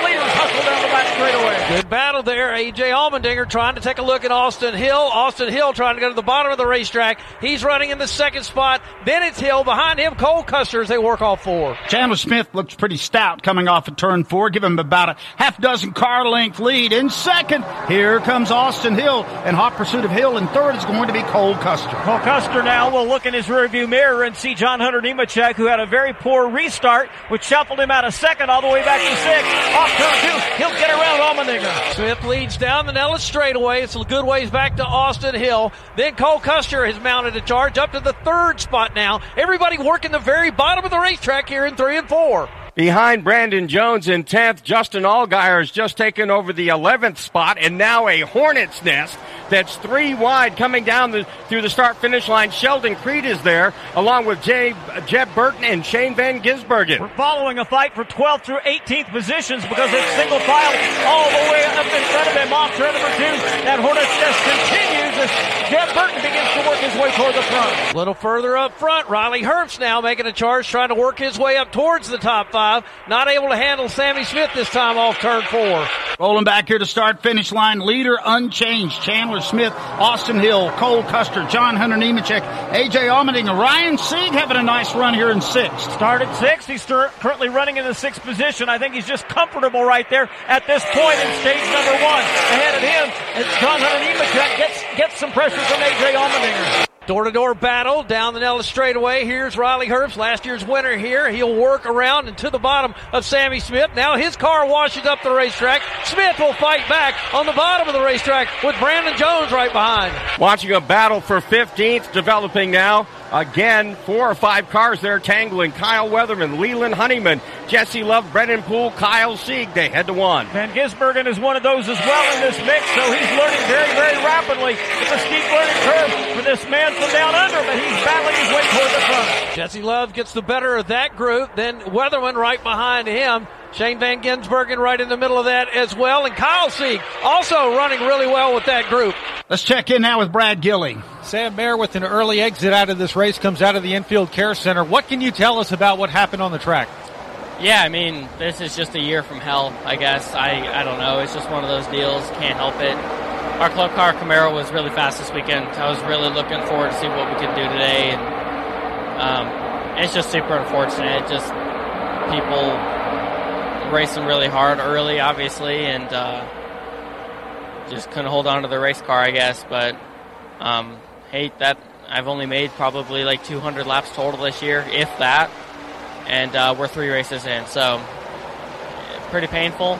hustle down the back straightaway. Good battle there. A.J. Allmendinger trying to take a look at Austin Hill. Austin Hill trying to go to the bottom of the racetrack. He's running in the second spot. Then it's Hill. Behind him, Cole Custer as they work off 4. Chandler Smith looks pretty stout coming off of turn 4. Give him about a half dozen car length lead. In second, here comes Austin Hill. And hot pursuit of Hill. In third is going to be Cole Custer. Cole Custer now will look in his rearview mirror and see John Hunter Nemechek, who had a very poor restart, which shuffled him out of second all the way back to 6. Off turn 2, he'll get around Allmendinger. Smith leads down the Nellis straightaway. It's a good ways back to Austin Hill. Then Cole Custer has mounted a charge up to the third spot now. Everybody working the very bottom of the racetrack here in 3 and 4. Behind Brandon Jones in 10th, Justin Allgaier has just taken over the 11th spot, and now a hornet's nest that's 3 wide coming down through the start-finish line. Sheldon Creed is there, along with Jeb Burton and Shane Van Gisbergen. We're following a fight for 12th through 18th positions because it's single file all the way up in front of him. Off turn number 2, that hornet's nest continues as Jeb Burton begins to work his way toward the front. A little further up front, Riley Herbst now making a charge, trying to work his way up towards the top 5. Not able to handle Sammy Smith this time off turn 4. Rolling back here to start-finish line, leader unchanged. Chandler Smith, Austin Hill, Cole Custer, John Hunter Nemechek, A.J. Allmendinger, Ryan Sieg having a nice run here in 6th. Started 6th. He's currently running in the 6th position. I think he's just comfortable right there at this point in stage number 1. Ahead of him, and John Hunter Nemechek gets some pressure from A.J. Allmendinger. Door-to-door battle down the Nellis straightaway. Here's Riley Herbst, last year's winner here. He'll work around and to the bottom of Sammy Smith. Now his car washes up the racetrack. Smith will fight back on the bottom of the racetrack with Brandon Jones right behind. Watching a battle for 15th developing now. Again, 4 or 5 cars there tangling. Kyle Weatherman, Leland Honeyman, Jesse Love, Brennan Poole, Kyle Sieg. They head to 1. Van Gisbergen is one of those as well in this mix, so he's learning very, very rapidly. It's a steep learning curve for this man from down under, but he's battling his way toward the front. Jesse Love gets the better of that group. Then Weatherman right behind him. Shane Van Gisbergen right in the middle of that as well. And Kyle Sieg also running really well with that group. Let's check in now with Brad Gilly. Sam Mayer with an early exit out of this race comes out of the infield care center. What can you tell us about what happened on the track? Yeah, I mean, this is just a year from hell, I guess. I don't know. It's just one of those deals. Can't help it. Our club car Camaro was really fast this weekend. I was really looking forward to see what we could do today. And it's just super unfortunate. Just people racing really hard early, obviously, and just couldn't hold on to the race car, I guess. But hate that I've only made probably like 200 laps total this year, if that. And we're 3 races in, so pretty painful.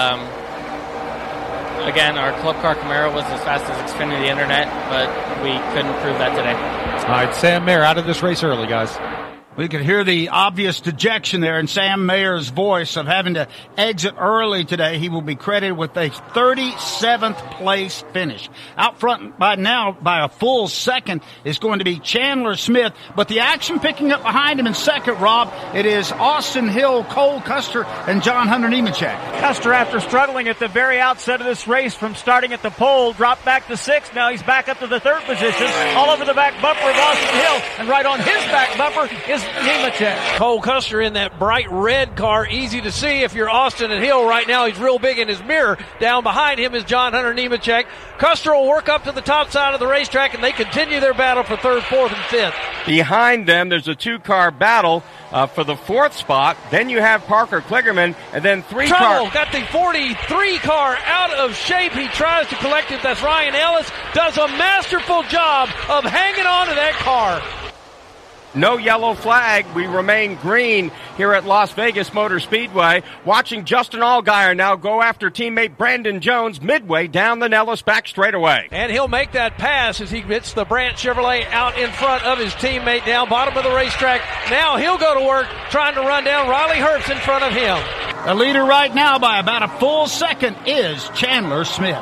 Again, our club car Camaro was as fast as Xfinity Internet, but we couldn't prove that today. All right, Sam Mayer out of this race early, guys. We could hear the obvious dejection there in Sam Mayer's voice of having to exit early today. He will be credited with a 37th place finish. Out front by now by a full second is going to be Chandler Smith, but the action picking up behind him in second, Rob, it is Austin Hill, Cole Custer, and John Hunter Nemechek. Custer, after struggling at the very outset of this race from starting at the pole, dropped back to 6th. Now he's back up to the 3rd position, all over the back bumper of Austin Hill, and right on his back bumper is Nemechek. Cole Custer in that bright red car, easy to see if you're Austin and Hill right now. He's real big in his mirror. Down behind him is John Hunter Nemechek. Custer will work up to the top side of the racetrack, and they continue their battle for 3rd, 4th, and 5th. Behind them, there's a 2-car battle for the 4th spot. Then you have Parker Kligerman, and then 3-car. Got the 43 car out of shape. He tries to collect it. That's Ryan Ellis. Does a masterful job of hanging on to that car. No yellow flag. We remain green here at Las Vegas Motor Speedway. Watching Justin Allgaier now go after teammate Brandon Jones midway down the Nellis back straightaway. And he'll make that pass as he gets the Brandt Chevrolet out in front of his teammate down bottom of the racetrack. Now he'll go to work trying to run down Riley Herbst in front of him. The leader right now by about a full second is Chandler Smith.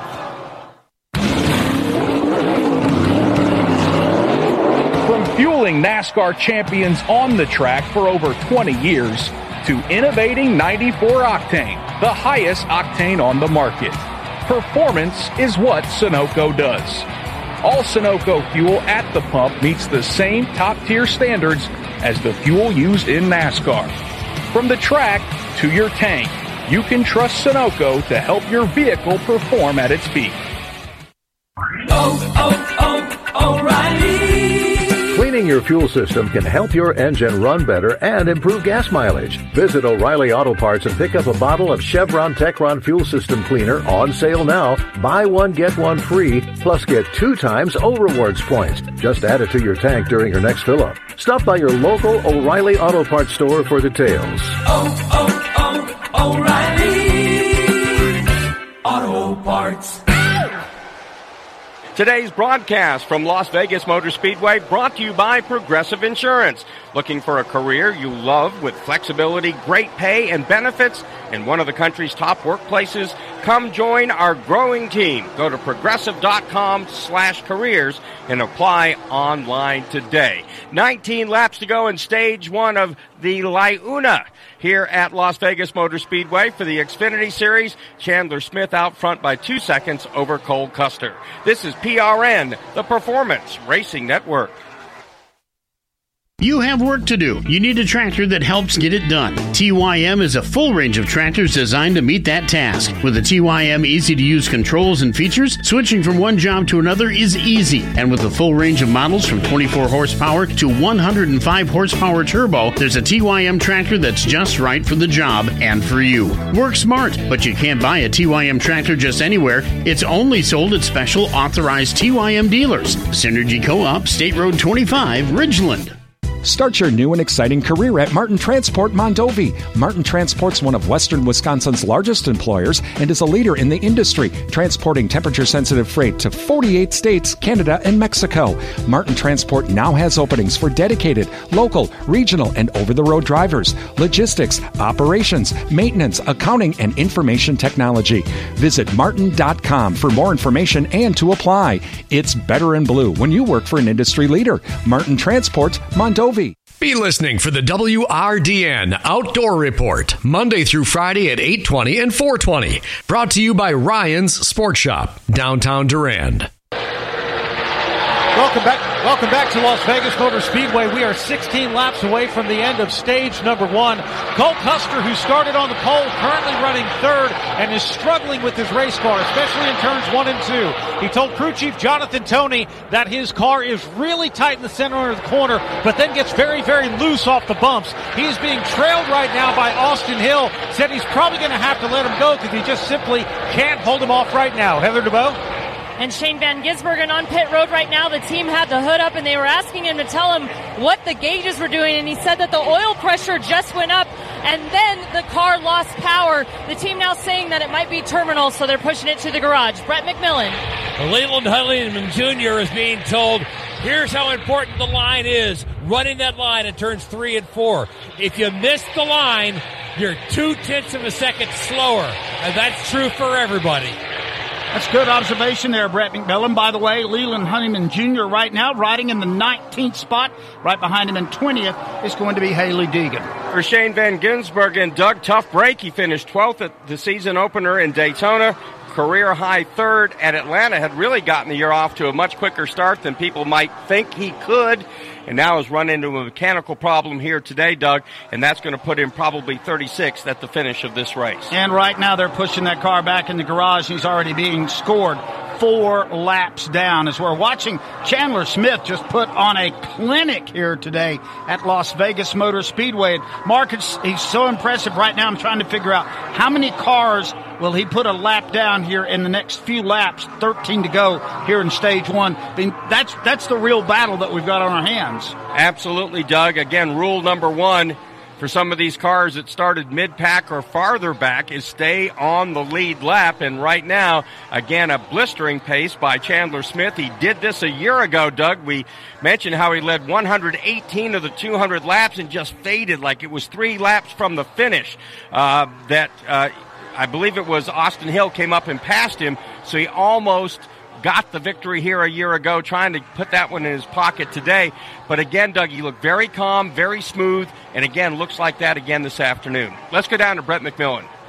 Fueling NASCAR champions on the track for over 20 years to innovating 94 octane, the highest octane on the market. Performance is what Sunoco does. All Sunoco fuel at the pump meets the same top-tier standards as the fuel used in NASCAR. From the track to your tank, you can trust Sunoco to help your vehicle perform at its peak. O'Reilly. Cleaning your fuel system can help your engine run better and improve gas mileage. Visit O'Reilly Auto Parts and pick up a bottle of Chevron Techron Fuel System Cleaner on sale now. Buy one, get one free, plus get 2 times O-Rewards points. Just add it to your tank during your next fill-up. Stop by your local O'Reilly Auto Parts store for details. O'Reilly Auto Parts. Today's broadcast from Las Vegas Motor Speedway brought to you by Progressive Insurance. Looking for a career you love with flexibility, great pay, and benefits in one of the country's top workplaces? Come join our growing team. Go to progressive.com/careers and apply online today. 19 laps to go in stage 1 of the Laiuna here at Las Vegas Motor Speedway for the Xfinity Series. Chandler Smith out front by 2 seconds over Cole Custer. This is PRN, the Performance Racing Network. You have work to do. You need a tractor that helps get it done. TYM is a full range of tractors designed to meet that task. With the TYM easy-to-use controls and features, switching from one job to another is easy. And with a full range of models from 24 horsepower to 105 horsepower turbo, there's a TYM tractor that's just right for the job and for you. Work smart, but you can't buy a TYM tractor just anywhere. It's only sold at special authorized TYM dealers. Synergy Co-op, State Road 25, Ridgeland. Start your new and exciting career at Martin Transport Mondovi. Martin Transport's one of Western Wisconsin's largest employers and is a leader in the industry, transporting temperature-sensitive freight to 48 states, Canada, and Mexico. Martin Transport now has openings for dedicated, local, regional, and over-the-road drivers, logistics, operations, maintenance, accounting, and information technology. Visit martin.com for more information and to apply. It's better in blue when you work for an industry leader. Martin Transport Mondovi. Be listening for the WRDN Outdoor Report, Monday through Friday at 8:20 and 4:20. Brought to you by Ryan's Sports Shop, downtown Durand. Welcome back to Las Vegas Motor Speedway. We are 16 laps away from the end of stage number 1. Cole Custer, who started on the pole, currently running third and is struggling with his race car, especially in turns 1 and 2. He told crew chief Jonathan Toney that his car is really tight in the center of the corner, but then gets very, very loose off the bumps. He's being trailed right now by Austin Hill. Said he's probably going to have to let him go because he just simply can't hold him off right now. Heather DeBow? And Shane Van Gisbergen on pit road right now. The team had the hood up and they were asking him to tell him what the gauges were doing. And he said that the oil pressure just went up and then the car lost power. The team now saying that it might be terminal, so they're pushing it to the garage. Brett McMillan. Leland Honeyman Jr. is being told, here's how important the line is. Running that line in turns 3 and 4. If you miss the line, you're 0.2 of a second slower. And that's true for everybody. That's good observation there, Brett McMillan. By the way, Leland Honeyman Jr. right now riding in the 19th spot. Right behind him in 20th is going to be Haley Deegan. For Shane Van Gisbergen, Doug, tough break. He finished 12th at the season opener in Daytona. Career high third at Atlanta. Had really gotten the year off to a much quicker start than people might think he could. And now has run into a mechanical problem here today, Doug, and that's going to put him probably 36th at the finish of this race. And right now they're pushing that car back in the garage. He's already being scored 4 laps down as we're watching Chandler Smith just put on a clinic here today at Las Vegas Motor Speedway. Mark, he's so impressive right now. I'm trying to figure out how many cars will he put a lap down here in the next few laps, 13 to go here in stage 1. I mean, that's the real battle that we've got on our hands. Absolutely, Doug. Again, rule number 1 for some of these cars that started mid-pack or farther back is stay on the lead lap. And right now, again, a blistering pace by Chandler Smith. He did this a year ago, Doug. We mentioned how he led 118 of the 200 laps and just faded like it was 3 laps from the finish. I believe it was Austin Hill came up and passed him, so he almost got the victory here a year ago, trying to put that one in his pocket today. But again, Doug, he looked very calm, very smooth, and again, looks like that again this afternoon. Let's go down to Brett McMillan.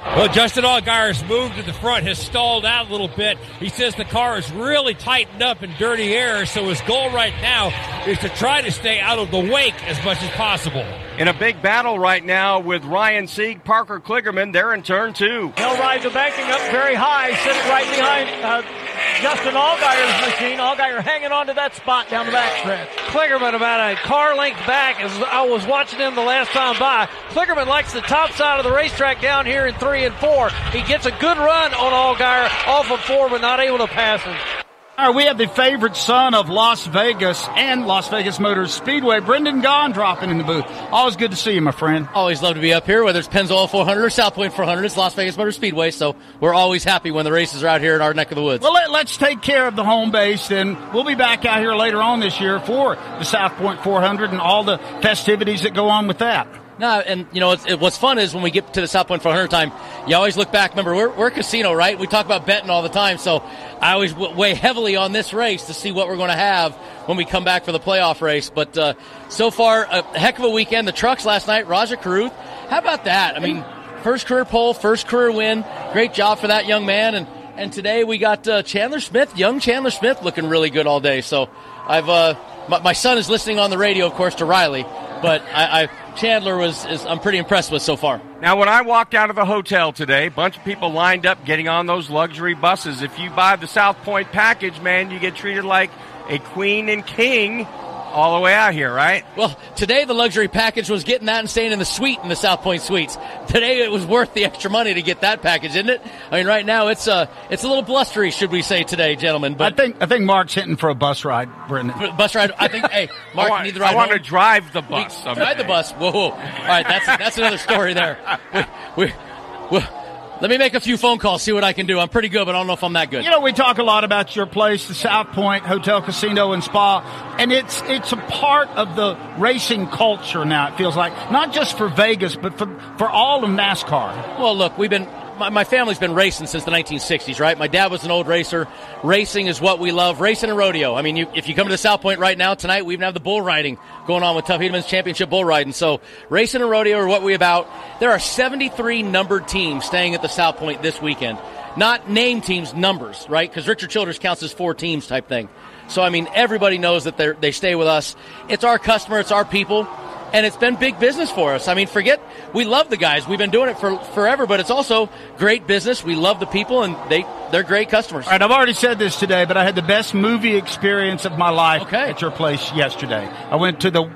Well, Justin Allgaier's moved to the front, has stalled out a little bit. He says the car is really tightened up in dirty air, so his goal right now is to try to stay out of the wake as much as possible. In a big battle right now with Ryan Sieg, Parker Kligerman, they're in turn 2. Hill rides are banking up very high, sitting right behind Justin Allgaier's machine. Allgaier hanging on to that spot down the backstretch. Kligerman about a car length back as I was watching him the last time by. Kligerman likes the top side of the racetrack down here in 3 and 4. He gets a good run on Allgaier off of 4, but not able to pass him. All right, we have the favorite son of Las Vegas and Las Vegas Motor Speedway, Brendan Gaughan, dropping in the booth. Always good to see you, my friend. Always love to be up here, whether it's Pennzoil 400 or South Point 400. It's Las Vegas Motor Speedway, so we're always happy when the races are out here in our neck of the woods. Well, let's take care of the home base, and we'll be back out here later on this year for the South Point 400 and all the festivities that go on with that. No, and you know what's fun is when we get to the South Point 400 time, you always look back. Remember, we're a casino, right? We talk about betting all the time, so I always weigh heavily on this race to see what we're going to have when we come back for the playoff race. But so far, a heck of a weekend. The trucks last night, Raja Caruth. How about that? I mean, first career pole, first career win. Great job for that young man. And today we got Chandler Smith, young Chandler Smith, looking really good all day. So I've my son is listening on the radio, of course, to Riley, but Chandler I'm pretty impressed with so far. Now, when I walked out of the hotel today, a bunch of people lined up getting on those luxury buses. If you buy the South Point package, man, you get treated like a queen and king all the way out here, right? Well, today the luxury package was getting that and staying in the suite in the South Point Suites. Today it was worth the extra money to get that package, isn't it? I mean, right now it's a little blustery, should we say today, gentlemen? But I think Mark's hitting for a bus ride, Brendan. Bus ride. I think. Hey, Mark, you need the ride. I want to drive the bus. Drive the bus. Whoa. All right, that's another story there. Let me make a few phone calls, see what I can do. I'm pretty good, but I don't know if I'm that good. You know, we talk a lot about your place, the South Point Hotel, Casino, and Spa, and it's a part of the racing culture now, it feels like. Not just for Vegas, but for all of NASCAR. Well, look, my family's been racing since the 1960s, right? My dad was an old racer. Racing is what we love. Racing and rodeo. I mean, if you come to the South Point right now, tonight, we even have the bull riding going on with Tuff Hedeman's Championship Bull Riding. So racing and rodeo are what we're about. There are 73 numbered teams staying at the South Point this weekend. Not name teams, numbers, right? Because Richard Childress counts as 4 teams type thing. So, I mean, everybody knows that they stay with us. It's our customer. It's our people. And it's been big business for us. I mean, we love the guys. We've been doing it for forever, but it's also great business. We love the people, and they're great customers. All right, I've already said this today, but I had the best movie experience of my life at your place yesterday. I went to the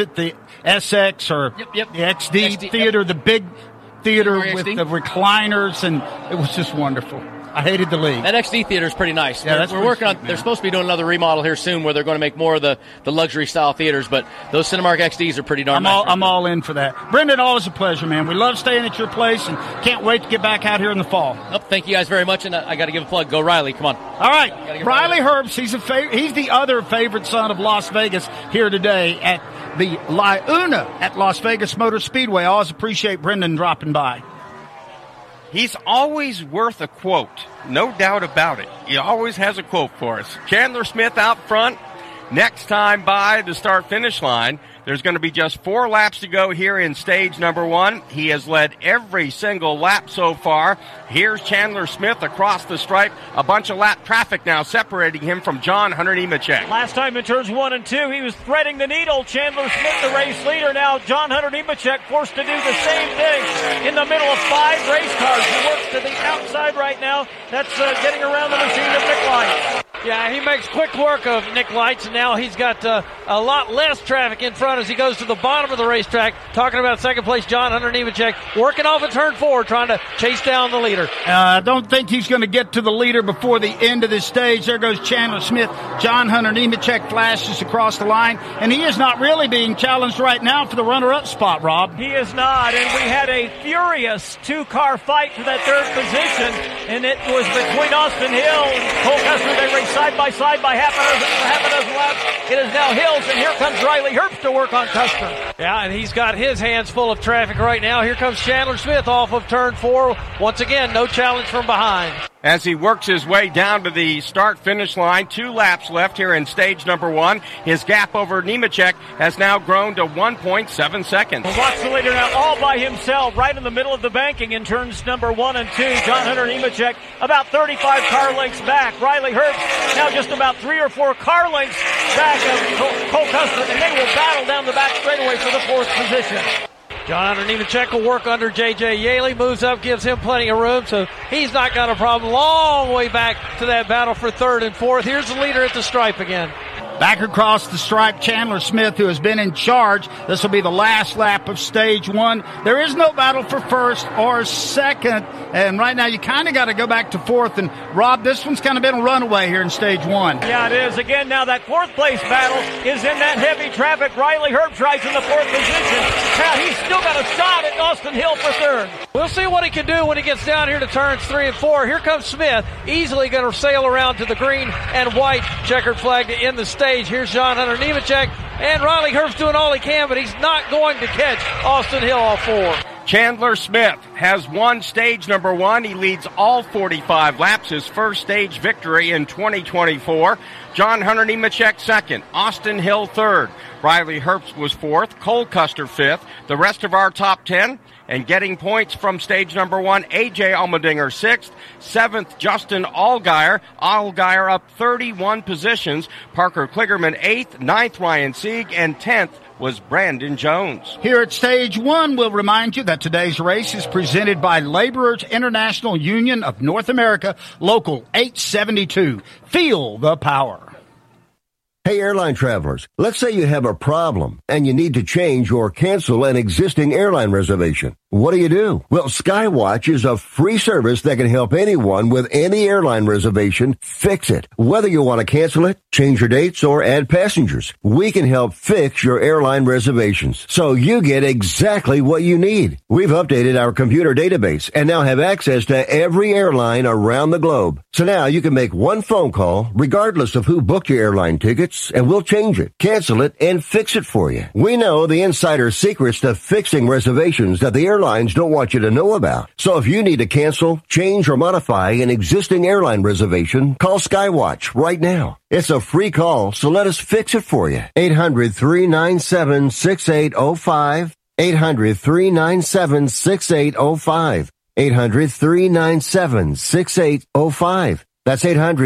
SX or the XD Theater, the big theater with the recliners, and it was just wonderful. I hated the league. That XD Theater is pretty nice. Yeah, we're working on. Sweet, they're supposed to be doing another remodel here soon, where they're going to make more of the luxury style theaters. But those Cinemark XDs are pretty darn nice. I'm all in for that. Brendan, always a pleasure, man. We love staying at your place, and can't wait to get back out here in the fall. Oh, thank you guys very much, and I got to give a plug. Go Riley, come on. All right, Riley Herbst. He's the other favorite son of Las Vegas here today at the La Una at Las Vegas Motor Speedway. I always appreciate Brendan dropping by. He's always worth a quote. No doubt about it. He always has a quote for us. Chandler Smith out front. Next time by the start-finish line, there's going to be just 4 laps to go here in stage number 1. He has led every single lap so far. Here's Chandler Smith across the stripe. A bunch of lap traffic now separating him from John Hunter Nemechek. Last time in turns 1 and 2, he was threading the needle. Chandler Smith, the race leader. Now John Hunter Nemechek forced to do the same thing in the middle of 5 race cars. He works to the outside right now. That's getting around the machine of Nick Lights. Yeah, he makes quick work of Nick Lights, and now he's got a lot less traffic in front as he goes to the bottom of the racetrack. Talking about second place, John Hunter Nemechek, working off of turn 4, trying to chase down the leader. I don't think he's going to get to the leader before the end of this stage. There goes Chandler Smith. John Hunter Nemechek flashes across the line, and he is not really being challenged right now for the runner-up spot, Rob. He is not, and we had a furious 2-car fight for that 3rd position, and it was between Austin Hill and Cole Custer. They raced side by side by half a dozen laps. It is now Hills, and here comes Riley Herbst to work on Custer. Yeah, and he's got his hands full of traffic right now. Here comes Chandler Smith off of turn 4. Once again, no challenge from behind. as he works his way down to the start-finish line. 2 laps left here in stage number 1. His gap over Nemechek has now grown to 1.7 seconds. Well, watch the leader now all by himself right in the middle of the banking in turns number 1 and 2. John Hunter Nemechek about 35 car lengths back. Riley Herbst now just about 3 or 4 car lengths back of Cole Custer, and they will battle down the back straightaway for the 4th position. John Hunter Nemechek will work under J.J. Yaley, moves up, gives him plenty of room, so he's not got a problem. Long way back to that battle for 3rd and 4th. Here's the leader at the stripe again. Back across the stripe, Chandler Smith, who has been in charge. This will be the last lap of stage 1. There is no battle for 1st or 2nd, and right now you kind of got to go back to 4th. And, Rob, this one's kind of been a runaway here in stage 1. Yeah, it is. Again, now that 4th place battle is in that heavy traffic. Riley Herbstreit's in the 4th position. Now he's still got a shot at Austin Hill for 3rd. We'll see what he can do when he gets down here to turns 3 and 4. Here comes Smith, easily going to sail around to the green and white checkered flag to end the stage. Here's John Hunter Nemechek, and Riley Herbst doing all he can, but he's not going to catch Austin Hill all 4. Chandler Smith has won stage number 1. He leads all 45 laps, his first stage victory in 2024. John Hunter Nemechek 2nd, Austin Hill 3rd, Riley Herbst was 4th, Cole Custer 5th. The rest of our top 10, and getting points from stage number 1, A.J. Allmendinger 6th, 7th, Justin Allgaier. Allgaier up 31 positions. Parker Kligerman 8th, 9th, Ryan Sieg, and 10th was Brandon Jones. Here at stage 1, we'll remind you that today's race is presented by Laborers International Union of North America, Local 872. Feel the power. Hey, airline travelers, let's say you have a problem and you need to change or cancel an existing airline reservation. What do? Well, Skywatch is a free service that can help anyone with any airline reservation fix it. Whether you want to cancel it, change your dates, or add passengers, we can help fix your airline reservations so you get exactly what you need. We've updated our computer database and now have access to every airline around the globe. So now you can make one phone call regardless of who booked your airline tickets, and we'll change it, cancel it, and fix it for you. We know the insider secrets to fixing reservations that the airlines don't want you to know about. So if you need to cancel, change, or modify an existing airline reservation, call Skywatch right now. It's a free call, so let us fix it for you. 800-397-6805. 800-397-6805. 800-397-6805. That's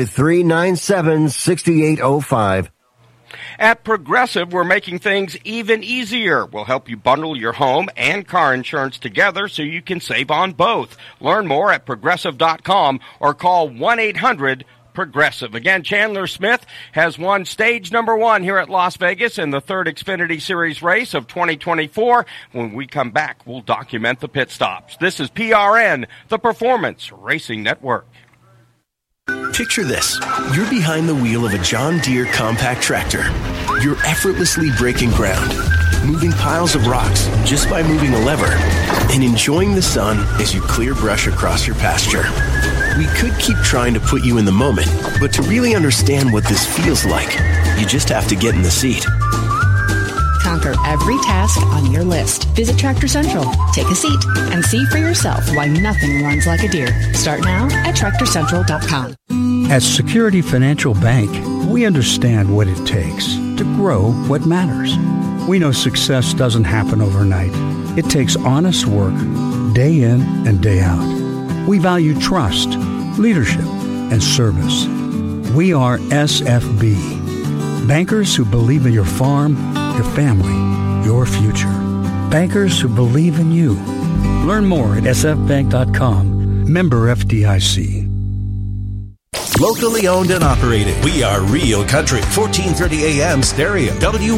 800-397-6805. At Progressive, we're making things even easier. We'll help you bundle your home and car insurance together so you can save on both. Learn more at Progressive.com or call 1-800-PROGRESSIVE. Again, Chandler Smith has won stage number 1 here at Las Vegas in the 3rd Xfinity Series race of 2024. When we come back, we'll document the pit stops. This is PRN, the Performance Racing Network. Picture this. You're behind the wheel of a John Deere compact tractor. You're effortlessly breaking ground, moving piles of rocks just by moving a lever, and enjoying the sun as you clear brush across your pasture. We could keep trying to put you in the moment, but to really understand what this feels like, you just have to get in the seat. Conquer every task on your list. Visit Tractor Central, take a seat, and see for yourself why nothing runs like a Deere. Start now at TractorCentral.com. At Security Financial Bank, we understand what it takes to grow what matters. We know success doesn't happen overnight. It takes honest work, day in and day out. We value trust, leadership, and service. We are SFB. Bankers who believe in your farm, your family, your future. Bankers who believe in you. Learn more at sfbank.com. Member FDIC. Locally owned and operated. We are Real Country. 1430 AM stereo.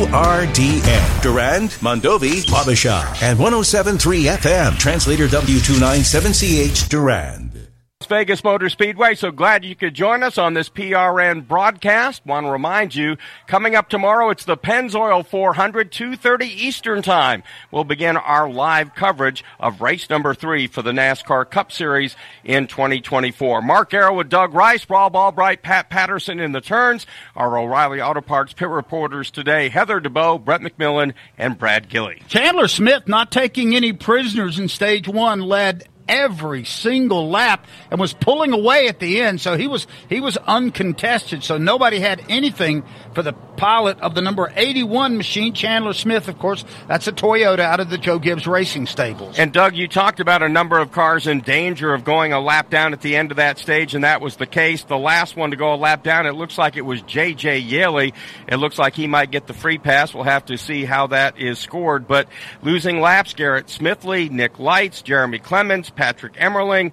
WRDN. Durand, Mondovi, Wabasha. And 107.3 FM. Translator W297CH Durand. Las Vegas Motor Speedway, so glad you could join us on this PRN broadcast. Want to remind you, coming up tomorrow, it's the Pennzoil 400, 2:30 Eastern Time. We'll begin our live coverage of race number 3 for the NASCAR Cup Series in 2024. Mark Arrow with Doug Rice, Rob Albright, Pat Patterson in the turns. Our O'Reilly Auto Parts pit reporters today, Heather DeBoe, Brett McMillan, and Brad Gilley. Chandler Smith not taking any prisoners in stage 1 led every single lap and was pulling away at the end. So he was uncontested. So nobody had anything for the pilot of the number 81 machine, Chandler Smith. Of course, that's a Toyota out of the Joe Gibbs Racing stables. And Doug, you talked about a number of cars in danger of going a lap down at the end of that stage, and that was the case. The last one to go a lap down, it looks like it was J.J. Yaley. It looks like he might get the free pass. We'll have to see how that is scored. But losing laps, Garrett Smithley, Nick Lights, Jeremy Clements, Patrick Emmerling,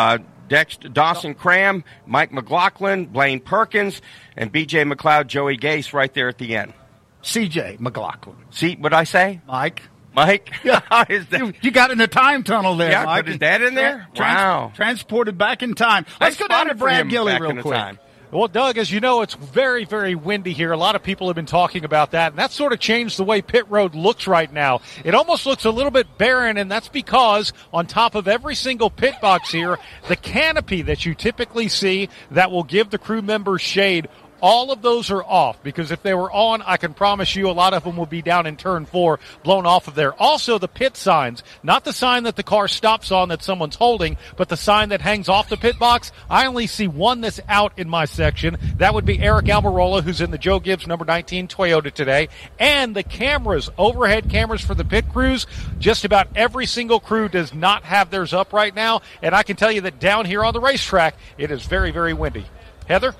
Dawson Cram, Mike McLaughlin, Blaine Perkins, and B.J. McLeod, Joey Gase right there at the end. C.J. McLaughlin. See, what'd I say? Mike? Yeah. You got in the time tunnel there, yeah, Mike. Put his dad in there? Wow. Transported back in time. Let's go down to Brad Gilly real quick. Well, Doug, as you know, it's very, very windy here. A lot of people have been talking about that, and that sort of changed the way pit road looks right now. It almost looks a little bit barren, and that's because on top of every single pit box here, the canopy that you typically see that will give the crew members shade, all of those are off, because if they were on, I can promise you a lot of them will be down in turn 4, blown off of there. Also, the pit signs, not the sign that the car stops on that someone's holding, but the sign that hangs off the pit box. I only see one that's out in my section. That would be Eric Almirola, who's in the Joe Gibbs number 19 Toyota today. And the cameras, overhead cameras for the pit crews, just about every single crew does not have theirs up right now. And I can tell you that down here on the racetrack, it is very, very windy. Heather?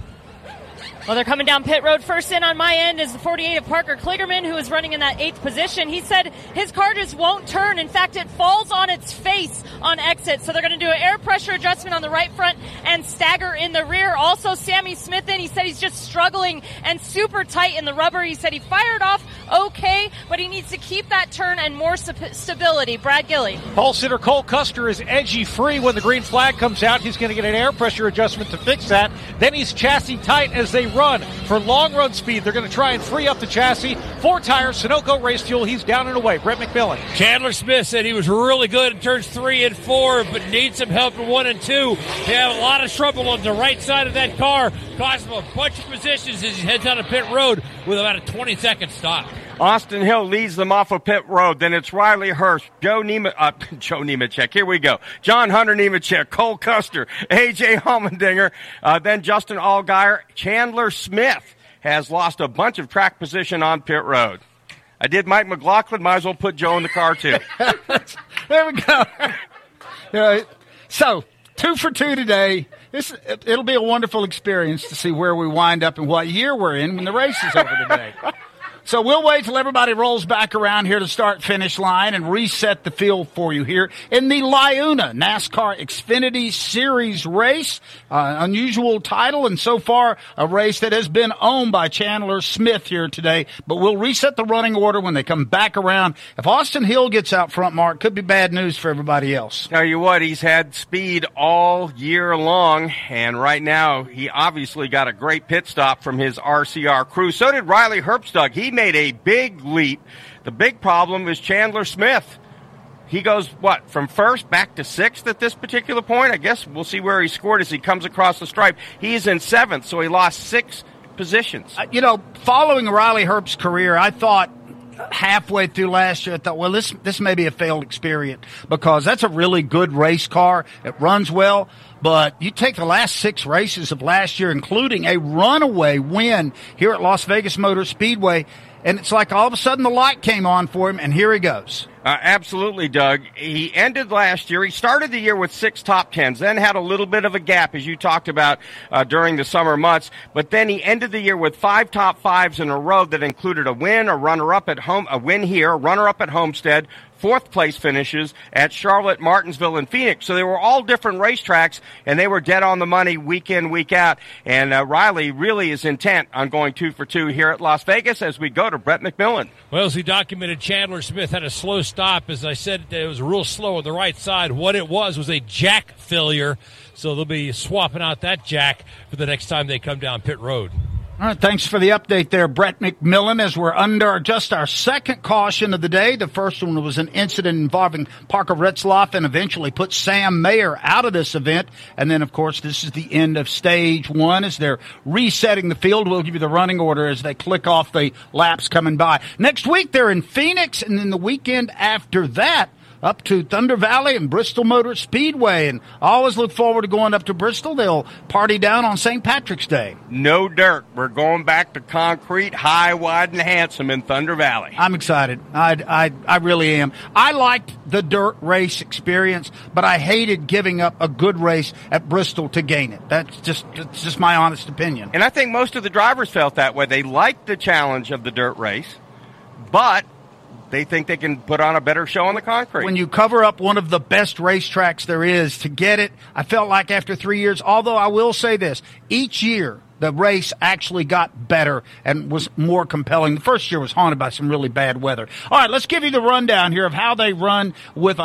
Well, they're coming down pit road. First in on my end is the 48 of Parker Kligerman, who is running in that 8th position. He said his car just won't turn. In fact, it falls on its face on exit. So they're going to do an air pressure adjustment on the right front and stagger in the rear. Also, Sammy Smith he said he's just struggling and super tight in the rubber. He said he fired off okay, but he needs to keep that turn and more stability. Brad Gilly. Pole sitter Cole Custer is edgy free when the green flag comes out. He's going to get an air pressure adjustment to fix that. Then he's chassis tight as they run. For long run speed, they're going to try and free up the chassis. 4 tires, Sunoco Race Fuel. He's down and away. Brett McMillan. Chandler Smith said he was really good in turns 3 and 4, but needs some help in 1 and 2. They have a lot of trouble on the right side of that car. Cost him a bunch of positions as he heads out of pit road with about a 20-second stop. Austin Hill leads them off of pit road. Then it's Riley Hurst, Joe Nemechek. Here we go. John Hunter Nemechek, Cole Custer, A.J. Allmendinger, then Justin Allgaier. Chandler Smith has lost a bunch of track position on pit road. I did Mike McLaughlin. Might as well put Joe in the car, too. There we go. So, 2 for 2 today. It'll be a wonderful experience to see where we wind up and what year we're in when the race is over today. So we'll wait till everybody rolls back around here to start-finish line and reset the field for you here in the LiUNA NASCAR Xfinity Series race. Unusual title, and so far a race that has been owned by Chandler Smith here today. But we'll reset the running order when they come back around. If Austin Hill gets out front, Mark, could be bad news for everybody else. Tell you what, he's had speed all year long, and right now he obviously got a great pit stop from his RCR crew. So did Riley Herbstug. He made a big leap. The big problem is Chandler Smith. He goes, from 1st back to 6th at this particular point? I guess we'll see where he scored as he comes across the stripe. He's in 7th, so he lost 6 positions. Following Riley Herbst's career, I thought halfway through last year, I thought, well, this may be a failed experiment because that's a really good race car. It runs well. But you take the last 6 races of last year, including a runaway win here at Las Vegas Motor Speedway, and it's like all of a sudden the light came on for him, and here he goes. Absolutely, Doug. He ended last year. He started the year with 6 top 10s, then had a little bit of a gap, as you talked about during the summer months. But then he ended the year with 5 top 5s in a row that included a win, a runner-up at home, a win here, a runner-up at Homestead, 4th place finishes at Charlotte, Martinsville, and Phoenix. So they were all different racetracks, and they were dead on the money week in, week out. And Riley really is intent on going 2 for 2 here at Las Vegas as we go to Brett McMillan. Well, as he documented, Chandler Smith had a slow stop. As I said, it was real slow on the right side. What it was a jack failure. So they'll be swapping out that jack for the next time they come down pit road. All right, thanks for the update there, Brett McMillan, as we're under just our second caution of the day. The first one was an incident involving Parker Retzlaff and eventually put Sam Mayer out of this event. And then, of course, this is the end of stage 1 as they're resetting the field. We'll give you the running order as they click off the laps coming by. Next week, they're in Phoenix, and then the weekend after that, up to Thunder Valley and Bristol Motor Speedway. And I always look forward to going up to Bristol. They'll party down on St. Patrick's Day. No dirt. We're going back to concrete, high, wide, and handsome in Thunder Valley. I'm excited. I really am. I liked the dirt race experience, but I hated giving up a good race at Bristol to gain it. That's just my honest opinion. And I think most of the drivers felt that way. They liked the challenge of the dirt race, but they think they can put on a better show on the concrete. When you cover up one of the best racetracks there is to get it, I felt like after 3 years, although I will say this, each year the race actually got better and was more compelling. The first year was haunted by some really bad weather. All right, let's give you the rundown here of how they run with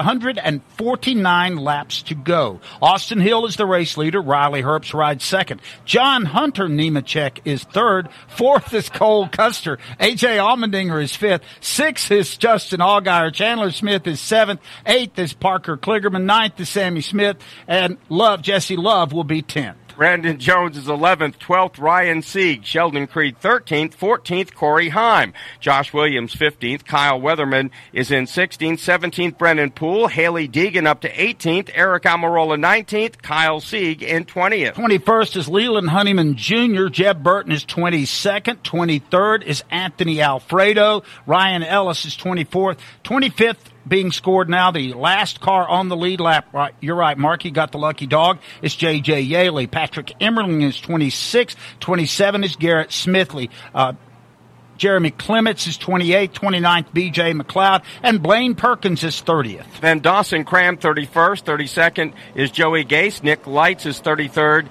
149 laps to go. Austin Hill is the race leader. Riley Herbst rides second. John Hunter Nemechek is third. Fourth is Cole Custer. A.J. Allmendinger is fifth. Sixth is Justin Allgaier. Chandler Smith is seventh. Eighth is Parker Kligerman. Ninth is Sammy Smith. And Jesse Love will be 10th. Brandon Jones is 11th, 12th, Ryan Sieg, Sheldon Creed 13th, 14th, Corey Heim, Josh Williams 15th, Kyle Weatherman is in 16th, 17th, Brendan Poole, Haley Deegan up to 18th, Eric Almirola 19th, Kyle Sieg in 20th. 21st is Leland Honeyman Jr., Jeb Burton is 22nd, 23rd is Anthony Alfredo, Ryan Ellis is 24th, 25th, being scored now, the last car on the lead lap. Right, you're right, Mark. He got the lucky dog. It's J.J. Yaley. Patrick Emmerling is 26. 27 is Garrett Smithley. Jeremy Clements is 28th, 29th, B.J. McLeod, and Blaine Perkins is 30th. Then Dawson Cram 31st, 32nd is Joey Gase, Nick Lights is 33rd,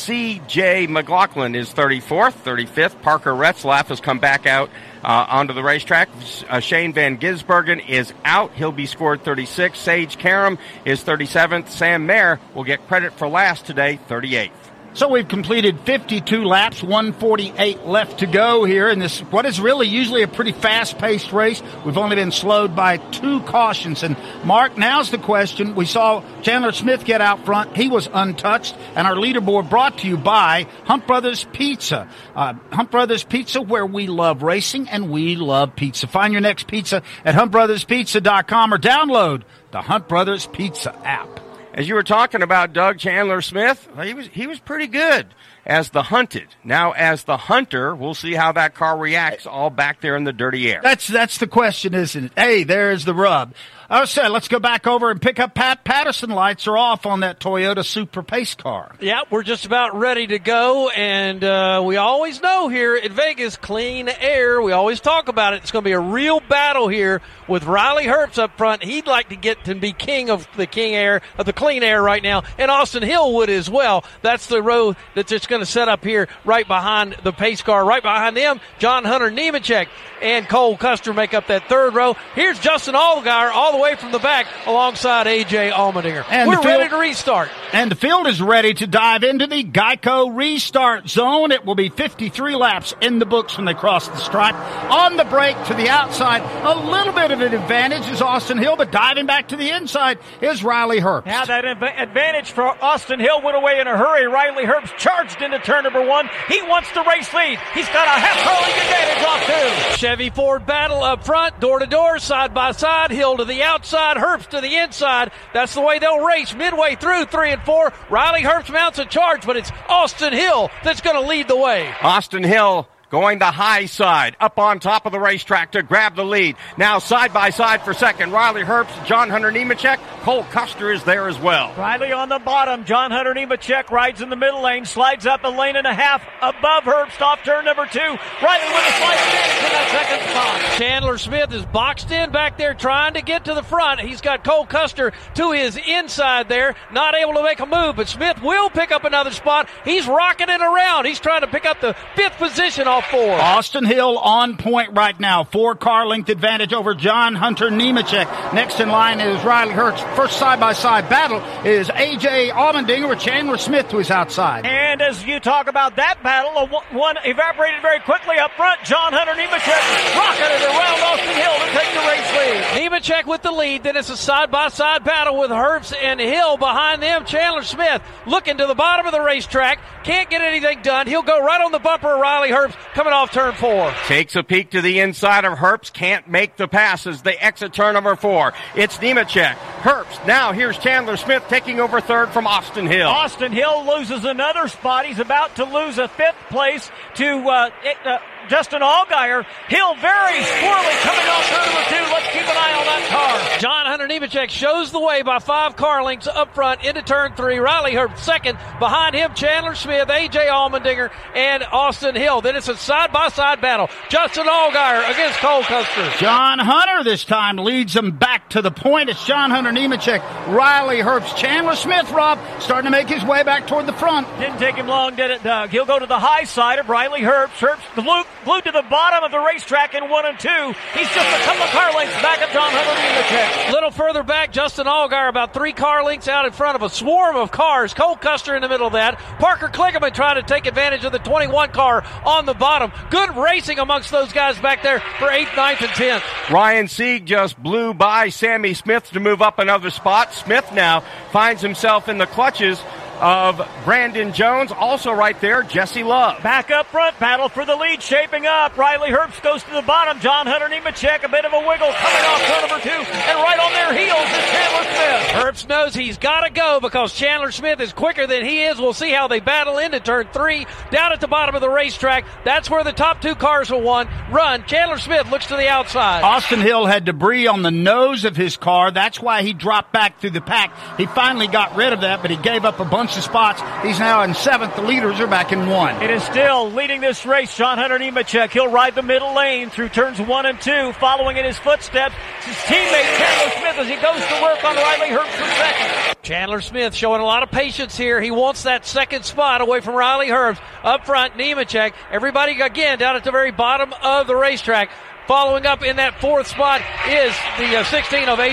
C.J. McLaughlin is 34th, 35th, Parker Retzlaff has come back out onto the racetrack. Shane Van Gisbergen is out. He'll be scored 36th. Sage Karam is 37th. Sam Mayer will get credit for last today, 38th. So we've completed 52 laps, 148 left to go here in this, what is really usually a pretty fast-paced race. We've only been slowed by 2 cautions. And, Mark, now's the question. We saw Chandler Smith get out front. He was untouched. And our leaderboard brought to you by Hunt Brothers Pizza. Hunt Brothers Pizza, where we love racing and we love pizza. Find your next pizza at huntbrotherspizza.com or download the Hunt Brothers Pizza app. As you were talking about Doug Chandler Smith, he was pretty good as the hunted. Now, as the hunter, we'll see how that car reacts all back there in the dirty air. That's the question, isn't it? Hey, there's the rub. I said, let's go back over and pick up Pat Patterson. Lights are off on that Toyota Super Pace car. Yeah, we're just about ready to go, and we always know here at Vegas, clean air. We always talk about it. It's going to be a real battle here with Riley Herbst up front. He'd like to get to be king of the clean air right now, and Austin Hill would as well. That's the row that's just going to set up here right behind the pace car. Right behind them, John Hunter Nemechek and Cole Custer make up that third row. Here's Justin Allgaier all the way from the back alongside A.J. Allmendinger. And we're ready to restart. And the field is ready to dive into the Geico restart zone. It will be 53 laps in the books when they cross the stripe. On the break to the outside, a little bit of an advantage is Austin Hill, but diving back to the inside is Riley Herbst. Now that advantage for Austin Hill went away in a hurry. Riley Herbst charged into turn number 1. He wants the race lead. He's got a half-hurling advantage off 2. Chevy Ford battle up front, door to door, side by side, Hill to the outside, Herbst to the inside. That's the way they'll race midway through 3 and 4. Riley Herbst mounts a charge, but it's Austin Hill that's going to lead the way. Austin Hill going the high side, up on top of the racetrack to grab the lead. Now side by side for second, Riley Herbst, John Hunter Nemechek, Cole Custer is there as well. Riley on the bottom, John Hunter Nemechek rides in the middle lane, slides up a lane and a half above Herbst off turn number 2. Riley with a slight advantage in that second spot. Chandler Smith is boxed in back there trying to get to the front. He's got Cole Custer to his inside there, not able to make a move, but Smith will pick up another spot. He's rocketing around. He's trying to pick up the 5th position off 4. Austin Hill on point right now. 4-car length advantage over John Hunter Nemechek. Next in line is Riley Herbst. First side-by-side battle is A.J. Allmendinger with Chandler Smith to his outside. And as you talk about that battle, one evaporated very quickly up front. John Hunter Nemechek rocketed around Austin Hill to take the race lead. Nemechek with the lead. Then it's a side-by-side battle with Herbst and Hill behind them. Chandler Smith looking to the bottom of the racetrack. Can't get anything done. He'll go right on the bumper of Riley Herbst coming off turn 4. Takes a peek to the inside of Herbst. Can't make the passes. They exit turn number 4. It's Nemechek. Herbst. Now here's Chandler Smith taking over third from Austin Hill. Austin Hill loses another spot. He's about to lose a 5th place to Justin Allgaier. Hill very squirrely coming off turn number 2. Let's keep an eye on that car. John Hunter Nemechek shows the way by 5 car lengths up front into turn 3. Riley Herbst second. Behind him, Chandler Smith, A.J. Allmendinger, and Austin Hill. Then it's a side-by-side battle. Justin Allgaier against Cole Custer. John Hunter this time leads them back to the point. It's John Hunter Nemechek, Riley Herbst, Chandler Smith, Rob, starting to make his way back toward the front. Didn't take him long, did it, Doug? He'll go to the high side of Riley Herbst. Herbst glued to the bottom of the racetrack in 1 and 2. He's just a couple of car lengths back of John Hunter Nemechek. A little further back, Justin Allgaier about 3 car lengths out in front of a swarm of cars. Cole Custer in the middle of that. Parker Kligerman trying to take advantage of the 21 car on the bottom. Good racing amongst those guys back there for 8th, 9th, and 10th. Ryan Sieg just blew by Sammy Smith to move up another spot. Smith now finds himself in the clutches of Brandon Jones. Also right there, Jesse Love. Back up front, battle for the lead shaping up. Riley Herbst goes to the bottom. John Hunter Nemechek, a bit of a wiggle coming off turn number 2. And right on their heels is Chandler Smith. Herbst knows he's got to go because Chandler Smith is quicker than he is. We'll see how they battle into turn 3. Down at the bottom of the racetrack, that's where the top 2 cars will run. Chandler Smith looks to the outside. Austin Hill had debris on the nose of his car. That's why he dropped back through the pack. He finally got rid of that, but he gave up a bunch of spots. He's now in 7th. The leaders are back in 1. It is still leading this race. John Hunter Nemechek. He'll ride the middle lane through turns 1 and 2, following in his footsteps. His teammate Chandler Smith as he goes to work on Riley Herbst for second. Chandler Smith showing a lot of patience here. He wants that second spot away from Riley Herbst. Up front, Nemechek. Everybody again down at the very bottom of the racetrack. Following up in that 4th spot is the 16 of A.